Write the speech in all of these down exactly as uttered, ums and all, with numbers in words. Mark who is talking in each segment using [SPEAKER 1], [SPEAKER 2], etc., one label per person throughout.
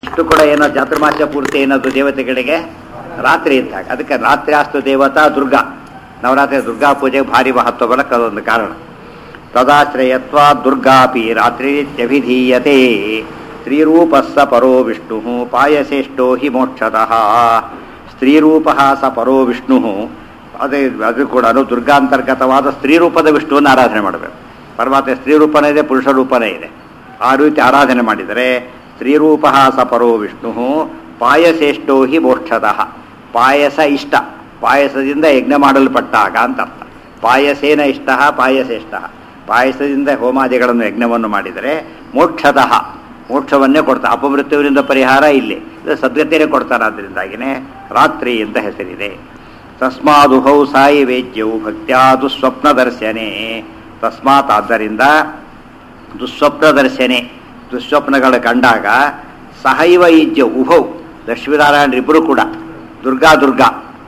[SPEAKER 1] ಇಷ್ಟು ಕೂಡ ಏನೋ ಚಾತುರ್ಮಾಸ್ಯ ಪೂರ್ತಿ ಏನದು ದೇವತೆಗಳಿಗೆ ರಾತ್ರಿ ಇದ್ದಾಗ ಅದಕ್ಕೆ ರಾತ್ರಿಯಾಸ್ತು ದೇವತಾ ದುರ್ಗಾ ನವರಾತ್ರಿ ದುರ್ಗಾ ಪೂಜೆಗೆ ಭಾರಿ ಮಹತ್ವ ಬರಕ್ಕೆ ಅದೊಂದು ಕಾರಣ. ತದಾಶ್ರಯತ್ವ ದುರ್ಗಾಪಿ ರಾತ್ರಿತ್ಯಭಿಧೀಯತೆ ಸ್ತ್ರೀರೂಪ ಸ ಪರೋ ವಿಷ್ಣು ಪಾಯಸೇಷ್ಟೋ ಹಿ ಮೋಕ್ಷತಃ. ಸ್ತ್ರೀರೂಪ ಸ ಪರೋ ವಿಷ್ಣು ಅದೇ ಅದು ಕೂಡ ದುರ್ಗಾಂತರ್ಗತವಾದ ಸ್ತ್ರೀರೂಪದ ವಿಷ್ಣುವನ್ನು ಆರಾಧನೆ ಮಾಡಬೇಕು. ಪರಮಾತ್ಮ ಸ್ತ್ರೀರೂಪನೇ ಇದೆ, ಪುರುಷ ರೂಪನೇ ಇದೆ. ಆ ರೀತಿ ಆರಾಧನೆ ಮಾಡಿದರೆ ಸ್ತ್ರೀರೂಪ ಸ ಪರೋ ವಿಷ್ಣು ಪಾಯಸೇಷ್ಟೋ ಹಿ ಮೋಕ್ಷತಃ. ಪಾಯಸ ಇಷ್ಟ, ಪಾಯಸದಿಂದ ಯಜ್ಞ ಮಾಡಲ್ಪಟ್ಟಾಗ ಅಂತ ಅರ್ಥ. ಪಾಯಸೇನ ಇಷ್ಟ ಪಾಯಸೇಷ್ಟ, ಪಾಯಸದಿಂದ ಹೋಮಾದಿಗಳನ್ನು ಯಜ್ಞವನ್ನು ಮಾಡಿದರೆ ಮೋಕ್ಷತಃ ಮೋಕ್ಷವನ್ನೇ ಕೊಡ್ತಾರೆ. ಅಪಮೃತ್ಯುವಿನಿಂದ ಪರಿಹಾರ ಇಲ್ಲಿ ಸದ್ಗತಿಯೇ ಕೊಡ್ತಾರೆ. ಆದ್ದರಿಂದಾಗಿನೇ ರಾತ್ರಿ ಅಂತ ಹೆಸರಿದೆ. ತಸ್ಮಾದುಹೌ ಸಾಯಿ ವೇದ್ಯವು ಭಕ್ತ್ಯಾ ದುಸ್ವಪ್ನ ದರ್ಶನೆ. ತಸ್ಮಾತ್ ಆದ್ದರಿಂದ ದುಸ್ವಪ್ನ ದರ್ಶನೆ ದುಸ್ವಪ್ನಗಳು ಕಂಡಾಗ ಸಹೈವ ಈಜ್ಯ ಉಭೌ ಲಕ್ಷ್ಮೀನಾರಾಯಣರಿಬ್ಬರು ಕೂಡ ದುರ್ಗಾ ದುರ್ಗಾ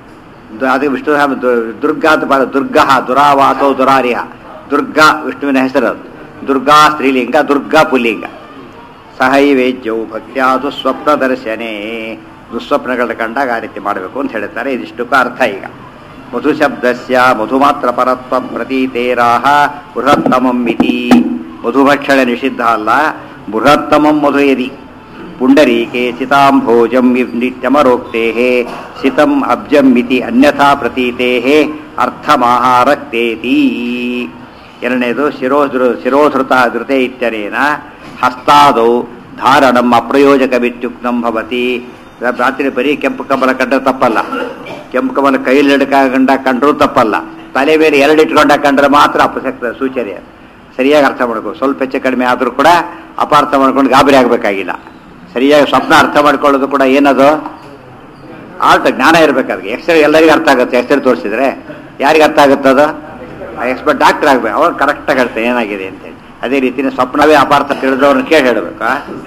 [SPEAKER 1] ಅದು ವಿಷ್ಣು ದುರ್ಗಾ ಅಂತ ಬರ ದುರ್ಗಾ ದುರಾವಾಸೋ ದುರಾರಿಹ ದುರ್ಗಾ ವಿಷ್ಣುವಿನ ಹೆಸರು. ದುರ್ಗಾ ಸ್ತ್ರೀಲಿಂಗ, ದುರ್ಗಾ ಪುಲ್ಲಿಂಗ. ಸಹೈವೇಜ್ಯವು ಭಕ್ತ್ಯಾ ದುಸ್ವಪ್ನ ದರ್ಶನೆ ದುಸ್ವಪ್ನಗಳು ಕಂಡಾಗ ಆ ರೀತಿ ಮಾಡಬೇಕು ಅಂತ ಹೇಳ್ತಾರೆ. ಇದಿಷ್ಟಕ್ಕೂ ಅರ್ಥ ಈಗ ಮಧು ಶಬ್ದಸ್ಯ ಮಧುಮಾತ್ರ ಪರತ್ವ ಪ್ರತೀತೇರಾಹ ಬೃಹತ್ತಮಂ ಇತಿ. ಮಧುಭಕ್ಷಣೆ ನಿಷಿದ್ಧ ಅಲ್ಲ, ಬೃಹತ್ತಮಂ ಮಧು ಯದಿ ಪುಂಡರೀಕೆ ಸಿತಾಂಭೋಜಂ ನಿತ್ಯಮರೋಕ್ತೆ ಸಿತಂ ಅಬ್ಜಂ ಇತಿ ಅನ್ಯಥಾ ಪ್ರತೀತೆ ಅರ್ಥಮಾಹಾರಕ್ತೇತಿ. ಎರಡನೇದು ಶಿರೋಧೃ ಶಿರೋಧೃತ ಧೃತೆ ಇತ್ಯನೇನ ಹಸ್ತಾದೌ ಧಾರಣಂ ಅಪ್ರಯೋಜಕವಿತ್ಯುಕ್ತಂ ಭವತಿ. ರಾತ್ರಿ ಬರೀ ಕೆಂಪು ಕಮಲ ಕಂಡ್ರೆ ತಪ್ಪಲ್ಲ, ಕೆಂಪು ಕಮಲ ಕೈಯಲ್ಲಿ ಹಿಡ್ಕೊಂಡ ಕಂಡ್ರೂ ತಪ್ಪಲ್ಲ, ತಲೆ ಮೇಲೆ ಎರಡು ಇಟ್ಕೊಂಡ ಕಂಡ್ರೆ ಮಾತ್ರ ಅಪಸಕ್ತ ಸೂಚನೆ. ಸರಿಯಾಗಿ ಅರ್ಥ ಮಾಡ್ಕೋ. ಸ್ವಲ್ಪ ಹೆಚ್ಚು ಕಡಿಮೆ ಆದರೂ ಕೂಡ ಅಪಾರ್ಥ ಮಾಡ್ಕೊಂಡು ಗಾಬರಿ ಆಗಬೇಕಾಗಿಲ್ಲ. ಸರಿಯಾಗಿ ಸ್ವಪ್ನ ಅರ್ಥ ಮಾಡ್ಕೊಳ್ಳೋದು ಕೂಡ ಏನದು ಆರ್ಟ್ ಜ್ಞಾನ ಇರಬೇಕಾದ್ರೆ. ಎಕ್ಸ್ರೇ ಎಲ್ಲರಿಗೂ ಅರ್ಥ ಆಗುತ್ತೆ. ಎಕ್ಸ್ರೇ ತೋರಿಸಿದ್ರೆ ಯಾರಿಗೆ ಅರ್ಥ ಆಗುತ್ತದು? ಎಕ್ಸ್ಪರ್ಟ್ ಡಾಕ್ಟರ್ ಆಗಬೇಕು, ಅವ್ರು ಕರೆಕ್ಟಾಗಿ ಹೇಳ್ತಾರೆ ಏನಾಗಿದೆ ಅಂತೇಳಿ. ಅದೇ ರೀತಿನೇ ಸ್ವಪ್ನವೇ ಅಪಾರ್ಥ ತಿಳಿದವ್ರನ್ನ ಕೇಳಿ ಹೇಳಬೇಕಾ?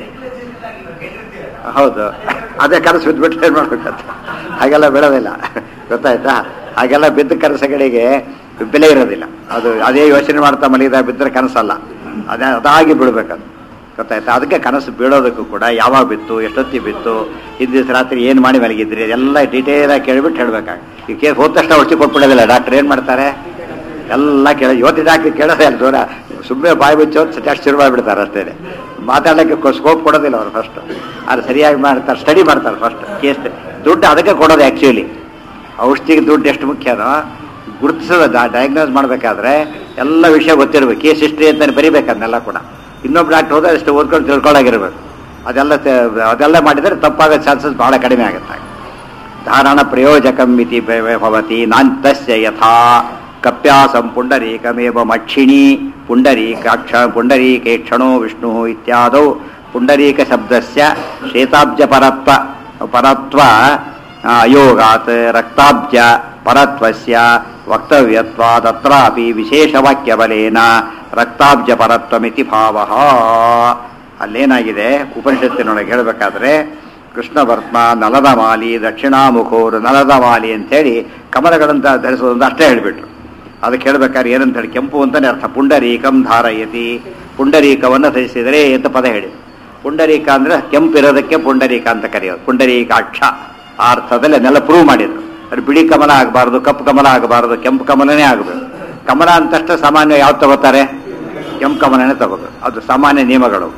[SPEAKER 1] ಹೌದು, ಅದೇ ಕನಸು ಬಿದ್ದುಬಿಟ್ಟು ಏನು ಮಾಡ್ಬೇಕಂತ. ಹಾಗೆಲ್ಲ ಬಿಡೋದಿಲ್ಲ, ಗೊತ್ತಾಯ್ತಾ? ಹಾಗೆಲ್ಲ ಬಿದ್ದ ಕನಸುಗಳಿಗೆ ಬೆಲೆ ಇರೋದಿಲ್ಲ. ಅದು ಅದೇ ಯೋಚನೆ ಮಾಡ್ತಾ ಮಲಗಿದಾಗ ಬಿದ್ದರೆ ಕನಸಲ್ಲ, ಅದೇ ಅದಾಗಿ ಬಿಡ್ಬೇಕದು, ಗೊತ್ತಾಯ್ತಾ? ಅದಕ್ಕೆ ಕನಸು ಬೀಳೋದಕ್ಕೂ ಕೂಡ ಯಾವಾಗ ಬಿತ್ತು, ಎಷ್ಟೊತ್ತಿ ಬಿತ್ತು, ಹಿಂದಿನ ರಾತ್ರಿ ಏನು ಮಾಡಿ ಮಲಗಿದ್ರಿ ಎಲ್ಲ ಡೀಟೇಲಾಗಿ ಕೇಳಿಬಿಟ್ಟು ಹೇಳ್ಬೇಕಾಗ. ಈ ಕೇಸ್ ಹೋದ ತಕ್ಷಣ ಔಷಧಿ ಕೊಟ್ಬಿಡೋದಿಲ್ಲ ಡಾಕ್ಟರ್. ಏನು ಮಾಡ್ತಾರೆ? ಎಲ್ಲ ಕೇಳ ಇವತ್ತು ಡಾಕ್ಟ್ರ್ ಕೇಳೋದೇ ಅಲ್ಲ, ದೂರ ಸುಮ್ಮನೆ ಬಾಯಿ ಬಿಚ್ಚೋದು ಸತ್ಯಾಗಿ ಶುರು ಮಾಡಿಬಿಡ್ತಾರೆ ಅಷ್ಟೇ. ಮಾತಾಡೋಕ್ಕೆ ಸ್ಕೋಪ್ ಕೊಡೋದಿಲ್ಲ ಅವರು. ಫಸ್ಟ್ ಅದು ಸರಿಯಾಗಿ ಮಾಡ್ತಾರೆ, ಸ್ಟಡಿ ಮಾಡ್ತಾರೆ ಫಸ್ಟ್ ಕೇಸ್. ದುಡ್ಡು ಅದಕ್ಕೆ ಕೊಡೋದು ಆ್ಯಕ್ಚುಲಿ. ಔಷಧಿಗೆ ದುಡ್ಡು ಎಷ್ಟು ಮುಖ್ಯನೋ ಗುರುತಿಸೋದು. ಡಯಾಗ್ನೋಸ್ ಮಾಡಬೇಕಾದ್ರೆ ಎಲ್ಲ ವಿಷಯ ಗೊತ್ತಿರಬೇಕು. ಕೇಸ್ ಹಿಸ್ಟ್ರಿ ಅಂತ ಬರಿಬೇಕು. ಅದನ್ನೆಲ್ಲ ಕೂಡ ಇನ್ನೊಬ್ಬ ಡಾಕ್ಟರ್ ಹೋದ್ರೆ ಅಷ್ಟು ಓದ್ಕೊಂಡು ತಿಳ್ಕೊಳ್ಳಾಗಿರ್ಬೇಕು. ಅದೆಲ್ಲ ಅದೆಲ್ಲ ಮಾಡಿದರೆ ತಪ್ಪಾಗೋ ಚಾನ್ಸಸ್ ಭಾಳ ಕಡಿಮೆ ಆಗುತ್ತೆ. ಧಾರಣ ಪ್ರಯೋಜಕಂ ಇತಿ ಭವತಿ ನಾಂತಸ್ಯ ಯಥಾ ಕಪ್ಯಾಸಂ ಪುಂಡರೀಕಮೇವ ಮಕ್ಷಿಣಿ ಪುಂಡರೀಕಾಕ್ಷ ಪುಂಡರೀಕೇಕ್ಷಣೋ ವಿಷ್ಣು ಇತ್ಯಾದೌ ಪುಂಡರೀಕ ಶಬ್ದಸ್ಯ ಶ್ವೇತಾಬ್ಜ ಪರತ್ವ ಪರತ್ವ ಅಯೋಗಾತ್ ರಕ್ತಾಬ್ಜ ಪರತ್ವಸ್ಯ ವಕ್ತವ್ಯತ್ವಾದತ್ರಾಪಿ ವಿಶೇಷವಾಕ್ಯಬಲೇನ ರಕ್ತಾಬ್ಜ ಪರತ್ವಮಿತಿ ಭಾವಃ. ಅಲ್ಲೇನಾಗಿದೆ ಉಪನಿಷತ್ತಿನೊಳಗೆ ಹೇಳಬೇಕಾದ್ರೆ ಕೃಷ್ಣ ವರ್ತ್ಮ ನಲದ ಮಾಲಿ ದಕ್ಷಿಣಾಮುಖೋರು ನಲದ ಮಾಲಿ ಅಂಥೇಳಿ ಕಮಲಗಳಂತ ಧರಿಸೋದಂತ ಅಷ್ಟೇ ಹೇಳಿಬಿಟ್ರು. ಅದಕ್ಕೆ ಹೇಳ್ಬೇಕಾದ್ರೆ ಏನಂತ ಹೇಳಿ ಕೆಂಪು ಅಂತಲೇ ಅರ್ಥ. ಪುಂಡರೀಕಂ ಧಾರಯತಿ, ಪುಂಡರೀಕವನ್ನು ಧರಿಸಿದರೆ ಅಂತ ಪದ ಹೇಳಿ. ಪುಂಡರೀಕ ಅಂದರೆ ಕೆಂಪಿರೋದಕ್ಕೆ ಪುಂಡರೀಕ ಅಂತ ಕರೆಯೋದು. ಪುಂಡರೀಕಾಕ್ಷ ಆ ಅರ್ಥದಲ್ಲಿ ಅದನ್ನೆಲ್ಲ ಪ್ರೂವ್ ಮಾಡಿದ್ರು. ಅದು ಬಿಳಿ ಕಮಲ ಆಗಬಾರ್ದು, ಕಪ್ಪು ಕಮಲ ಆಗಬಾರ್ದು, ಕೆಂಪು ಕಮಲನೇ ಆಗಬೇಕು. ಕಮಲ ಅಂತಷ್ಟೇ ಸಾಮಾನ್ಯ ಯಾವ್ದು ತಗೋತಾರೆ? ಕೆಂಪು ಕಮಲನೇ ತಗೋಬೇಕು. ಅದು ಸಾಮಾನ್ಯ ನಿಯಮಗಳು.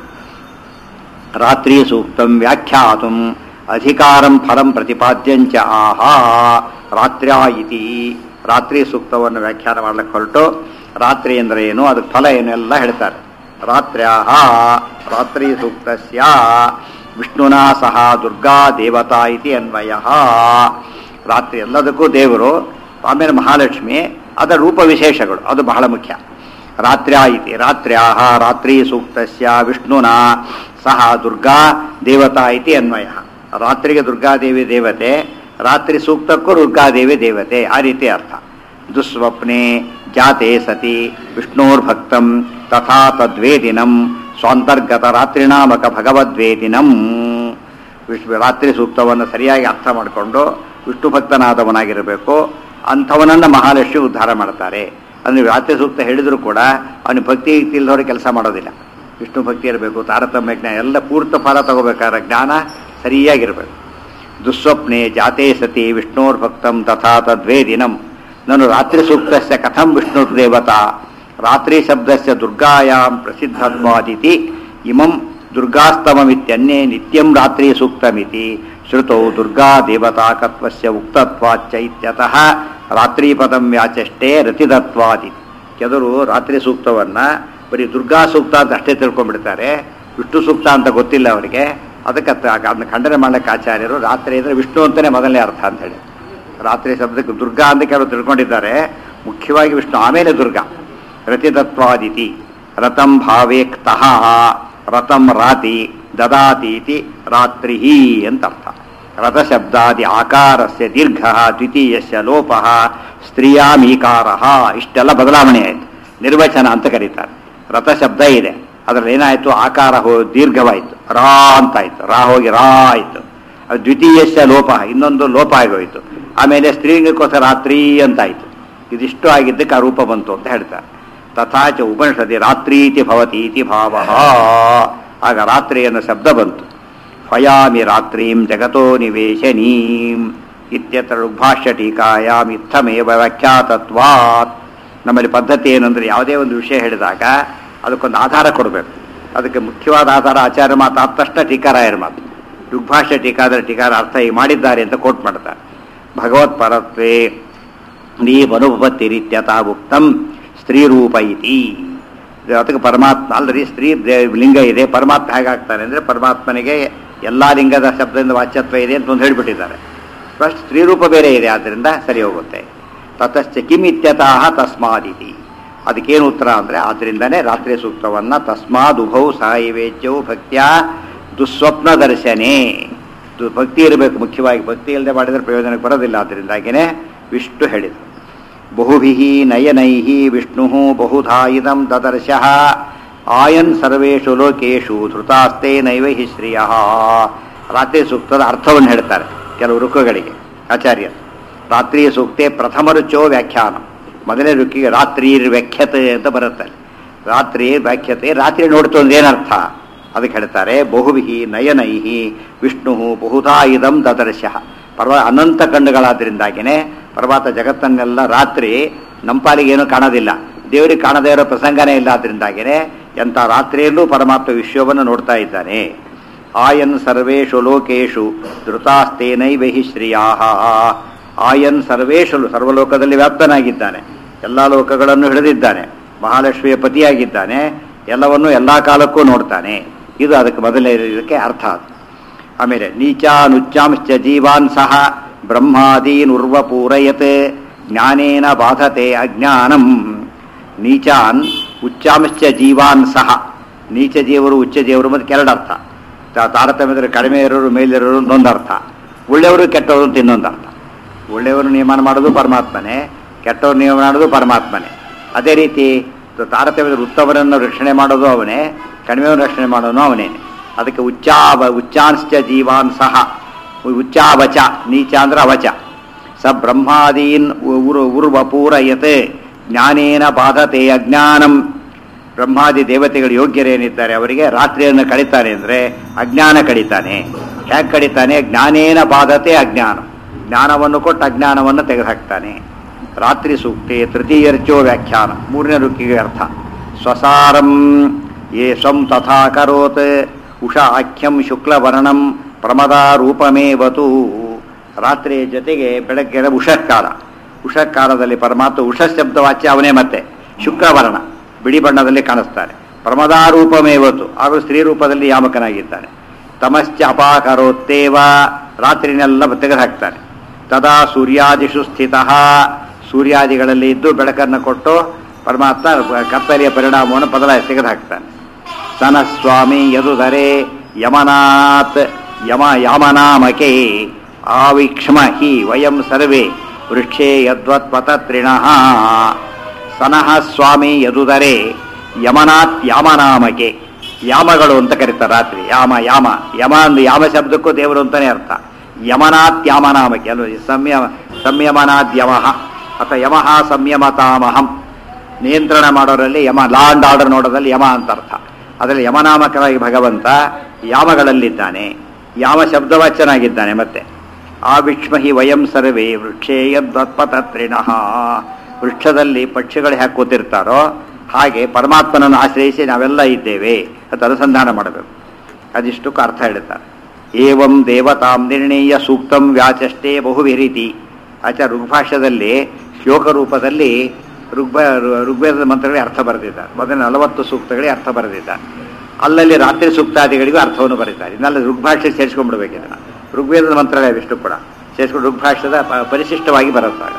[SPEAKER 1] ರಾತ್ರಿ ಸೂಕ್ತಂ ವ್ಯಾಖ್ಯಾತುಂ ಅಧಿಕಾರಂ ಫಲಂ ಪ್ರತಿಪಾದ್ಯಂಚ ಆಹಾ ರಾತ್ರ್ಯಾ ಇತಿ. ರಾತ್ರಿ ಸೂಕ್ತವನ್ನು ವ್ಯಾಖ್ಯಾನ ಮಾಡ್ಲಿಕ್ಕೆ ಹೊರಟು ರಾತ್ರಿ ಅಂದರೆ ಏನು, ಅದಕ್ಕೆ ಫಲ ಏನು ಎಲ್ಲ ಹೇಳ್ತಾರೆ. ರಾತ್ರ್ಯಾಹ ರಾತ್ರಿ ಸೂಕ್ತಸ್ಯ ವಿಷ್ಣುನಾ ಸಹ ದುರ್ಗಾ ದೇವತಾ ಇತಿ ಅನ್ವಯ. ರಾತ್ರಿ ಎಲ್ಲದಕ್ಕೂ ದೇವರು, ಆಮೇಲೆ ಮಹಾಲಕ್ಷ್ಮಿ, ಅದರ ರೂಪ ವಿಶೇಷಗಳು ಅದು ಬಹಳ ಮುಖ್ಯ. ರಾತ್ರ್ಯಾ ಇತಿ ರಾತ್ರ್ಯಾಹ ರಾತ್ರಿ ಸೂಕ್ತಸ್ಯ ವಿಷ್ಣುನಾ ಸಹ ದುರ್ಗಾ ದೇವತಾ ಇತಿ ಅನ್ವಯ. ರಾತ್ರಿಗೆ ದುರ್ಗಾದೇವಿ ದೇವತೆ, ರಾತ್ರಿ ಸೂಕ್ತಕ್ಕೂ ದುರ್ಗಾದೇವಿ ದೇವತೆ, ಆ ರೀತಿ ಅರ್ಥ. ದುಸ್ವಪ್ನೆ ಜಾತೆ ಸತಿ ವಿಷ್ಣೋರ್ಭಕ್ತಂ ತಥಾ ತದ್ವೇದಿನಂ ಸ್ವಾಂತರ್ಗತ ರಾತ್ರಿನಾಮಕ ಭಗವದ್ವೇದಿನಂ. ವಿಶ್ವ ರಾತ್ರಿ ಸೂಕ್ತವನ್ನು ಸರಿಯಾಗಿ ಅರ್ಥ ಮಾಡಿಕೊಂಡು ವಿಷ್ಣು ಭಕ್ತನಾದವನಾಗಿರಬೇಕು. ಅಂಥವನನ್ನು ಮಹಾಲಕ್ಷ್ಮಿ ಉದ್ಧಾರ ಮಾಡ್ತಾರೆ. ಅಂದರೆ ರಾತ್ರಿ ಸೂಕ್ತ ಹೇಳಿದರೂ ಕೂಡ ಅವನು ಭಕ್ತಿ ಇಲ್ದವರು ಕೆಲಸ ಮಾಡೋದಿಲ್ಲ. ವಿಷ್ಣು ಭಕ್ತಿ ಇರಬೇಕು, ತಾರತಮ್ಯ ಜ್ಞಾನ ಎಲ್ಲ ಪೂರ್ತ ಫಲ ತಗೋಬೇಕಾದ್ರೆ ಜ್ಞಾನ ಸರಿಯಾಗಿರಬೇಕು. ದುಸ್ವಪ್ನೆ ಜಾತೆ ಸತಿ ವಿಷ್ಣೋರ್ಭಕ್ತಂ ತಥಾ ತದ್ವೇದಿನಂ ನಾನು ರಾತ್ರಿ ಸೂಕ್ತಸ್ಯ ಕಥಂ ವಿಷ್ಣುರ್ದೇವತಾ ರಾತ್ರಿ ಶಬ್ದಸ್ಯ ದುರ್ಗಾಯಾಂ ಪ್ರಸಿದ್ಧತ್ವಾದಿತಿ ಇಮಂ ದುರ್ಗಾಸ್ತಮಮಿತ್ಯನ್ಯೇ ನಿತ್ಯಂ ರಾತ್ರಿ ಸೂಕ್ತಮಿತಿ ಶ್ರುತೌ ದುರ್ಗಾ ದೇವತಾಕತ್ವಸ್ಯ ಉಕ್ತತ್ವಾಚ್ಚ ಇತ್ಯತಃ ರಾತ್ರಿ ಪದಂ ವ್ಯಾಚಷ್ಟೇ ರತಿದತ್ವಾದಿ. ಕೆಲವರು ರಾತ್ರಿ ಸೂಕ್ತವನ್ನು ಬರೀ ದುರ್ಗಾ ಸೂಕ್ತ ಅಂತ ಅಷ್ಟೇ ತಿಳ್ಕೊಂಡ್ಬಿಡ್ತಾರೆ, ವಿಷ್ಣು ಸೂಕ್ತ ಅಂತ ಗೊತ್ತಿಲ್ಲ ಅವರಿಗೆ. ಅದಕ್ಕೆ ಅದನ್ನ ಖಂಡನೆ ಮಾಡಲಿಕ್ಕೆ ಆಚಾರ್ಯರು ರಾತ್ರಿ ಅಂದರೆ ವಿಷ್ಣು ಅಂತಲೇ ಮೊದಲನೇ ಅರ್ಥ ಅಂತ ಹೇಳಿ ರಾತ್ರಿ ಶಬ್ದಕ್ಕೆ ದುರ್ಗಾ ಅಂತ ಕೆಲವರು ತಿಳ್ಕೊಂಡಿದ್ದಾರೆ, ಮುಖ್ಯವಾಗಿ ವಿಷ್ಣು ಆಮೇಲೆ ದುರ್ಗಾ. ರತಿದತ್ವಾದಿತಿ ರಥಂ ಭಾವೇಕ್ತಃ ರಥಂ ರಾತಿ ದದಾತೀತಿ ರಾತ್ರಿ ಅಂತ ಅರ್ಥ. ರಥಶಬ್ದಾದಿ ಆಕಾರಸ್ಯ ದೀರ್ಘ ದ್ವಿತೀಯಸ್ಯ ಲೋಪ ಸ್ತ್ರೀಯಾಮೀಕಾರ ಇಷ್ಟೆಲ್ಲ ಬದಲಾವಣೆ ಆಯಿತು. ನಿರ್ವಚನ ಅಂತ ಕರೀತಾರೆ. ರಥಶಬ್ದ ಇದೆ, ಅದರಲ್ಲಿ ಏನಾಯಿತು, ಆಕಾರ ಹೋ ದೀರ್ಘವಾಯಿತು, ರಾ ಅಂತಾಯಿತು, ರಾ ಹೋಗಿ ರಾ ಆಯಿತು. ಅದು ದ್ವಿತೀಯಸ್ಯ ಲೋಪ, ಇನ್ನೊಂದು ಲೋಪ ಆಗೋಯಿತು. ಆಮೇಲೆ ಸ್ತ್ರೀಲಿಂಗಕ್ಕೋಸ್ಕರ ರಾತ್ರಿ ಅಂತಾಯಿತು. ಇದಿಷ್ಟು ಆಗಿದ್ದಕ್ಕೆ ಆ ರೂಪ ಬಂತು ಅಂತ ಹೇಳ್ತಾರೆ. ತಥಾಚ ಉಪನಿಷದಿ ರಾತ್ರೀತಿ ಭವತೀತಿ ಭಾವ, ಆಗ ರಾತ್ರಿ ಅನ್ನೋ ಶಬ್ದ ಬಂತು. ಫಯಾಮಿ ರಾತ್ರೀಂ ಜಗತೋ ನಿವೇಶನೀಂ ಇತ್ಯತ್ರ ಋಗ್ಭಾಷ್ಯ ಟೀಕಾಯಾಮ್ ಇತ್ತಮೇವ ವ್ಯಾಖ್ಯಾತತ್ವಾತ್. ನಮ್ಮಲ್ಲಿ ಪದ್ಧತಿ ಏನಂದರೆ ಯಾವುದೇ ಒಂದು ವಿಷಯ ಹೇಳಿದಾಗ ಅದಕ್ಕೊಂದು ಆಧಾರ ಕೊಡಬೇಕು. ಅದಕ್ಕೆ ಮುಖ್ಯವಾದ ಆಧಾರ ಆಚಾರ್ಯ ಮಾತು ಆದ ತಕ್ಷಣ ಟೀಕಾರಾಯರ ಮಾತು. ಋಗ್ಭಾಷ್ಯ ಟೀಕಾದರೆ ಟೀಕಾರ ಅರ್ಥ ಹೀಗೆ ಮಾಡಿದ್ದಾರೆ ಅಂತ ಕೋಟ್ ಮಾಡ್ತಾರೆ. ಭಗವತ್ಪರತ್ವೇ ನೀವನುಭವತಿರಿತ್ಯತಾ ಉಕ್ತಂ ಸ್ತ್ರೀರೂಪ ಇತಿ. ಅದಕ್ಕೆ ಪರಮಾತ್ಮ ಅಲ್ಲರಿ ಸ್ತ್ರೀ ಲಿಂಗ ಇದೆ, ಪರಮಾತ್ಮ ಹೇಗಾಗ್ತಾನೆ ಅಂದರೆ ಪರಮಾತ್ಮನಿಗೆ ಎಲ್ಲ ಲಿಂಗದ ಶಬ್ದದಿಂದ ವಾಚ್ಯತ್ವ ಇದೆ ಅಂತ ಒಂದು ಹೇಳಿಬಿಟ್ಟಿದ್ದಾರೆ. ಫಸ್ಟ್ ಸ್ತ್ರೀರೂಪ ಬೇರೆ ಇದೆ, ಆದ್ದರಿಂದ ಸರಿ ಹೋಗುತ್ತೆ. ತತಶ್ಚ ಕಿಮ್ ಇತ್ಯತಃ ತಸ್ಮಾದಿತಿ. ಅದಕ್ಕೇನು ಉತ್ತರ ಅಂದರೆ ಆದ್ದರಿಂದನೇ ರಾತ್ರಿ ಸೂಕ್ತವನ್ನು ತಸ್ಮಾದ್ ಉಭೌ ಸಹೈವೇಚ್ಯವು ಭಕ್ತಿಯ ದುಸ್ವಪ್ನ ದರ್ಶನೇ. ಭಕ್ತಿ ಇರಬೇಕು, ಮುಖ್ಯವಾಗಿ ಭಕ್ತಿ ಇಲ್ಲದೆ ಮಾಡಿದರೆ ಪ್ರಯೋಜನಕ್ಕೆ ಬರೋದಿಲ್ಲ. ಆದ್ದರಿಂದಾಗಿಯೇ ವಿಷ್ಣು ಹೇಳಿದರು. ಬಹುಭಿ ನಯನೈ ವಿಷ್ಣು ಬಹುಧಾ ಇದಂ ದದರ್ಶಃ ಆಯನ್ ಸರ್ವೇಷು ಲೋಕೇಶು ಧೃತಾಸ್ತೆ ನೈವ ಹಿ ಶ್ರಿಯ. ರಾತ್ರಿ ಸೂಕ್ತದ ಅರ್ಥವನ್ನು ಹೇಳ್ತಾರೆ ಕೆಲವು ಋಕ್ಕುಗಳಿಗೆ ಆಚಾರ್ಯರು. ರಾತ್ರಿ ಸೂಕ್ತೆ ಪ್ರಥಮ ರುಚೋ ವ್ಯಾಖ್ಯಾನ, ಮೊದಲನೇ ಋಕ್ಕಿಗೆ ರಾತ್ರಿ ವ್ಯಾಖ್ಯತೆ ಅಂತ ಬರುತ್ತೆ. ರಾತ್ರಿ ವ್ಯಾಖ್ಯತೆ, ರಾತ್ರಿ ನೋಡ್ತು ಅಂದ್ರೆ ಏನರ್ಥ ಅದಕ್ಕೆ ಹೇಳ್ತಾರೆ. ಬಹುಭಿ ನಯನೈ ವಿಷ್ಣು ಬಹುಧಾ ಇದಂ ದದರ್ಶಃ. ಪರ್ವ ಅನಂತ ಕಣ್ಣುಗಳಾದ್ದರಿಂದಾಗಿಯೇ ಪರ್ವತ ಜಗತ್ತನ್ನೆಲ್ಲ ರಾತ್ರಿ ನಂಪಾಲಿಗೆ ಏನೂ ಕಾಣೋದಿಲ್ಲ, ದೇವರಿಗೆ ಕಾಣದೇ ಇರೋ ಪ್ರಸಂಗನೇ ಇಲ್ಲ. ಆದ್ದರಿಂದಾಗಿಯೇ ಎಂಥ ರಾತ್ರಿಯಲ್ಲೂ ಪರಮಾತ್ಮ ವಿಶ್ವವನ್ನು ನೋಡ್ತಾ ಇದ್ದಾನೆ. ಆಯನ್ ಸರ್ವೇಷು ಲೋಕೇಶು ಧೃತಾಸ್ತೇನೈವ ಹಿ ಶ್ರಿಯಾಹ. ಆಯನ್ ಸರ್ವೇಷು, ಸರ್ವಲೋಕದಲ್ಲಿ ವ್ಯಾಪ್ತನಾಗಿದ್ದಾನೆ, ಎಲ್ಲ ಲೋಕಗಳನ್ನು ಹಿಡಿದಿದ್ದಾನೆ, ಮಹಾಲಕ್ಷ್ಮಿಯ ಪತಿಯಾಗಿದ್ದಾನೆ, ಎಲ್ಲವನ್ನೂ ಎಲ್ಲ ಕಾಲಕ್ಕೂ ನೋಡ್ತಾನೆ. ಇದು ಅದಕ್ಕೆ ಮೊದಲನೇ ಇದಕ್ಕೆ ಅರ್ಥ. ಆಮೇಲೆ ನೀಚಾನುಚ್ಚಾಂಶ್ಚ ಜೀವಾನ್ ಸಹ ಬ್ರಹ್ಮಾದೀನ್ ಉರ್ವ ಪೂರಯತ್ ಜ್ಞಾನೇನ ಬಾಧತೆ ಅಜ್ಞಾನಂ. ನೀಚಾನ್ ಉಚ್ಚಾಂಶ್ಚ ಜೀವಾನ್ ಸಹ, ನೀಚ ಜೀವರು ಉಚ್ಚ ಜೀವರು ಮತ್ತು ಕೆರಡು ಅರ್ಥ. ತಾರತಮ್ಯದಲ್ಲಿ ಕಡಿಮೆ ಇರೋರು ಮೇಲಿರೋರು ಒಂದೊಂದು ಅರ್ಥ, ಒಳ್ಳೆಯವರು ಕೆಟ್ಟವರು ಅಂತ ಇನ್ನೊಂದು ಅರ್ಥ. ಒಳ್ಳೆಯವರು ನಿಯಮನ ಮಾಡೋದು ಪರಮಾತ್ಮನೇ, ಕೆಟ್ಟವರು ನಿಯಮನ ಮಾಡೋದು ಪರಮಾತ್ಮನೇ. ಅದೇ ರೀತಿ ತಾರತಮ್ಯದಲ್ಲಿ ಉತ್ತಮರನ್ನು ರಕ್ಷಣೆ ಮಾಡೋದು ಅವನೇ, ಕಡಿಮೆಯನ್ನು ರಕ್ಷಣೆ ಮಾಡೋನು ಅವನೇನೆ. ಅದಕ್ಕೆ ಉಚ್ಚಾವ ಉಚ್ಚಾಂಶ್ಚ ಜೀವಾನ್ ಸಹ, ಉಚ್ಚಾವಚ ನೀಚ ಅಂದ್ರೆ ಅವಚ. ಸ ಬ್ರಹ್ಮಾದೀನ್ ಉರು ಉರ್ವಪೂರಯತೆ ಜ್ಞಾನೇನ ಬಾಧತೆ ಅಜ್ಞಾನಂ. ಬ್ರಹ್ಮಾದಿ ದೇವತೆಗಳು ಯೋಗ್ಯರೇನಿದ್ದಾರೆ ಅವರಿಗೆ ರಾತ್ರಿಯನ್ನು ಕಡಿತಾನೆ ಅಂದರೆ ಅಜ್ಞಾನ ಕಡಿತಾನೆ. ಹೇಗೆ ಕಡಿತಾನೆ? ಜ್ಞಾನೇನ ಬಾಧತೆ ಅಜ್ಞಾನ, ಜ್ಞಾನವನ್ನು ಕೊಟ್ಟು ಅಜ್ಞಾನವನ್ನು ತೆಗೆದುಹಾಕ್ತಾನೆ. ರಾತ್ರಿ ಸೂಕ್ತೆ ತೃತೀಯರ್ಚೋ ವ್ಯಾಖ್ಯಾನ, ಮೂರನೇ ರುಕ್ಕಿಗೆ ಅರ್ಥ. ಸ್ವಸಾರಂ ಯೇ ಸ್ವಂ ತಥಾ ಕರೋತ್ ಉಷಾ ಆಖ್ಯಂ ಶುಕ್ಲವರ್ಣಂ ಪ್ರಮದಾರೂಪಮೇವತು. ರಾತ್ರಿಯ ಜೊತೆಗೆ ಬೆಳಗ್ಗೆ ಉಷಃಕಾಲ, ಉಷಃಕಾಲದಲ್ಲಿ ಪರಮಾತ್ಮ ಉಷ ಶಬ್ದವಾಚ್ಯ ಅವನೇ, ಮತ್ತೆ ಶುಕ್ಲವರ್ಣ ಬಿಳಿ ಬಣ್ಣದಲ್ಲಿ ಕಾಣಿಸ್ತಾನೆ. ಪ್ರಮದಾರೂಪಮೇವತು, ಹಾಗೂ ಸ್ತ್ರೀ ರೂಪದಲ್ಲಿ ಯಾಮಕನಾಗಿದ್ದಾನೆ. ತಮಶ್ಚ ಅಪಾಕರೋತ್ತೇವ, ರಾತ್ರಿನೆಲ್ಲ ತೆಗೆದುಹಾಕ್ತಾನೆ. ತದಾ ಸೂರ್ಯಾದಿಷು ಸ್ಥಿತ, ಸೂರ್ಯಾದಿಗಳಲ್ಲಿ ಇದ್ದು ಬೆಳಕನ್ನು ಕೊಟ್ಟು ಪರಮಾತ್ಮ ಕತ್ತಲೆಯ ಪರಿಣಾಮವನ್ನು ಬದಲಾಯಿಸಿ ತೆಗೆದುಹಾಕ್ತಾನೆ. ಸನ ಸ್ವಾಮಿ ಯದುಧರೆ ಯಮನಾತ್ ಯಮ ಯಾಮನಾಮಕೆ ಆವಿಕ್ಷ್ಮ ಹಿ ವಯಂ ಸರ್ವೇ ವೃಕ್ಷೇ ಯದ್ವತ್ ಪತತ್ರಿಣಃ. ಸನಃ ಸ್ವಾಮಿ ಯದುಧರೆ ಯಮನಾತ್ ಯಾಮನಾಮಕೆ, ಯಾಮಗಳು ಅಂತ ಕರೀತಾರೆ ರಾತ್ರಿ. ಯಾಮ ಯಾಮ ಯಮ ಅಂದು ಯಾಮ ಶಬ್ದಕ್ಕೂ ದೇವರು ಅಂತಾನೆ ಅರ್ಥ. ಯಮನಾತ್ ಯಾಮನಾಮಕೆ ಅಲ್ವ, ಸಂಯಮ ಸಂಯಮನಾದ್ ಯಮಃ ಅಥವಾ ಯಮಃ ಸಂಯಮತಾಮಹಂ. ನಿಯಂತ್ರಣ ಮಾಡೋರಲ್ಲಿ ಯಮ, ಲಾ ಅಂಡ್ ಆರ್ಡರ್ ನೋಡೋದಲ್ಲಿ ಯಮ ಅಂತ ಅರ್ಥ. ಅದರಲ್ಲಿ ಯಮನಾಮಕನಾಗಿ ಭಗವಂತ ಯಾಮಗಳಲ್ಲಿದ್ದಾನೆ, ಯಾಮ ಶಬ್ದವಾಚ್ಯನಾಗಿದ್ದಾನೆ. ಮತ್ತೆ ಆ ವಿಕ್ಷ್ಮಹಿ ವಯಂ ಸರ್ವೇ ವೃಕ್ಷೇ ಯದ್ವತ್ಪತತ್ರಿಣಃ, ವೃಕ್ಷದಲ್ಲಿ ಪಕ್ಷಿಗಳು ಹ್ಯಾಕೆ ಕೂತಿರ್ತಾರೋ ಹಾಗೆ ಪರಮಾತ್ಮನನ್ನು ಆಶ್ರಯಿಸಿ ನಾವೆಲ್ಲ ಇದ್ದೇವೆ ಅಂತ ಅನುಸಂಧಾನ ಮಾಡಬೇಕು. ಅದಿಷ್ಟಕ್ಕೂ ಅರ್ಥ ಹೇಳ್ತಾರೆ. ಏವಂ ದೇವತಾಂ ನಿರ್ಣೀಯ ಸೂಕ್ತಂ ವ್ಯಾಚಷ್ಟೇ ಬಹುವಿರೀತಿ. ಆಚಾ ಋಗ್ಭಾಷ್ಯದಲ್ಲಿ ಶ್ಲೋಕ ರೂಪದಲ್ಲಿ ಋಗ್ಭ ಋಗ್ವೇದದ ಮಂತ್ರಗಳಿಗೆ ಅರ್ಥ ಬರೆದಿದ್ದಾರೆ. ಮೊದಲ ನಲವತ್ತು ಸೂಕ್ತಗಳಿಗೆ ಅರ್ಥ ಬರೆದಿದ್ದಾರೆ. ಅಲ್ಲಲ್ಲಿ ರಾತ್ರಿ ಸೂಕ್ತಾದಿಗಳಿಗೂ ಅರ್ಥವನ್ನು ಬರೀತಾರೆ. ಇನ್ನಲ್ಲಿ ಋಗ್ಭಾಷ್ಯ ಸೇರಿಸ್ಕೊಂಡ್ಬಿಡ್ಬೇಕು. ಇದನ್ನು ಋಗ್ವೇದದ ಮಂತ್ರಗಳೇ ಅವಿಷ್ಟು ಕೂಡ ಸೇರಿಸ್ಕೊಂಡು ಋಗ್ಭಾಷ್ಯದ ಪರಿಶಿಷ್ಟವಾಗಿ ಬರುತ್ತಾರೆ.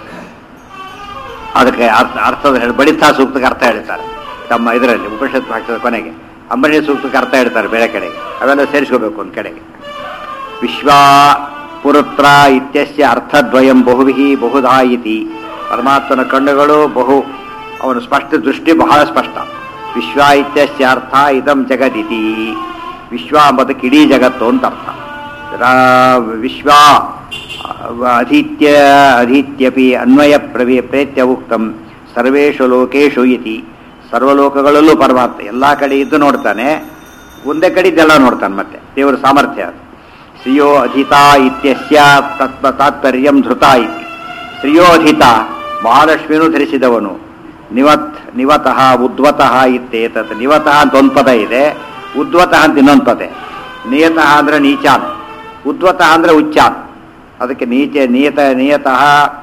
[SPEAKER 1] ಅದಕ್ಕೆ ಅರ್ಥ ಅರ್ಥದ ಹೇಳಿ ಬಡಿತಾ ಸೂಕ್ತಕ್ಕೆ ಅರ್ಥ ಹೇಳ್ತಾರೆ ತಮ್ಮ ಇದರಲ್ಲಿ ಉಪನಿಷತ್ ಭಾಷೆದ ಕೊನೆಗೆ. ಅಂಬರೀಷ ಸೂಕ್ತಕ್ಕೆ ಅರ್ಥ ಹೇಳ್ತಾರೆ ಬೇರೆ ಕಡೆಗೆ. ಅವೆಲ್ಲ ಸೇರಿಸ್ಕೋಬೇಕು ಒಂದು ಕಡೆಗೆ. ವಿಶ್ವಾ ಪುರುತ್ರ ಇತ್ಯಸ್ಯ ಅರ್ಥದ್ವಯಂ ಬಹುವಿಹಿ ಬಹುಧಾ ಇತಿ. ಪರಮಾತ್ಮನ ಕಣ್ಣುಗಳು ಬಹು, ಅವನ ಸ್ಪಷ್ಟ ದೃಷ್ಟಿ ಬಹಳ ಸ್ಪಷ್ಟ. ವಿಶ್ವ ಇತ್ಯಸ್ಯ ಅರ್ಥ ಇದಂ ಜಗದಿತಿ. ವಿಶ್ವ ಎಂಬುದಕ್ಕೆ ಇಡೀ ಜಗತ್ತು ಅಂತ ಅರ್ಥ. ವಿಶ್ವ ಅಧೀತ್ಯ ಅಧೀತ್ಯಪಿ ಅನ್ವಯ ಪ್ರವೇ ಪ್ರೇತ್ಯ ಉಕ್ತಂ ಸರ್ವೇಷು ಲೋಕೇಶು ಇತಿ. ಸರ್ವಲೋಕಗಳಲ್ಲೂ ಪರಮಾತ್ಮ ಎಲ್ಲ ಕಡೆ ಇದ್ದು ನೋಡ್ತಾನೆ, ಒಂದೇ ಕಡೆ ಇದೆಲ್ಲ ನೋಡ್ತಾನೆ. ಮತ್ತೆ ದೇವರ ಸಾಮರ್ಥ್ಯ ಅದು. ಶ್ರಿಯೋ ಅಧಿತ ಇತ್ಯಸ್ಯ ತತ್ವ ತಾತ್ಪರ್ಯಂ ಧೃತ ಇತಿ. ಶ್ರಿಯೋ ಅಧಿತ ಮಹಾಲಕ್ಷ್ಮಿನೂ ಧರಿಸಿದವನು. ನಿವತ್ ನಿವತಃ ಉದ್ವತಃ ಇತ್ತೇತತ್. ನಿವತಃ ಅಂತ ಒಂದು ಪದ ಇದೆ, ಉದ್ವತಃ ಅಂತ ಇನ್ನೊಂದು ಪದ. ನಿಯತಃ ಅಂದರೆ ನೀಚಾನ್, ಉದ್ವತಃ ಅಂದರೆ ಉಚ್ಚಾನ್. ಅದಕ್ಕೆ ನೀಚೆ ನಿಯತ ನಿಯತಃ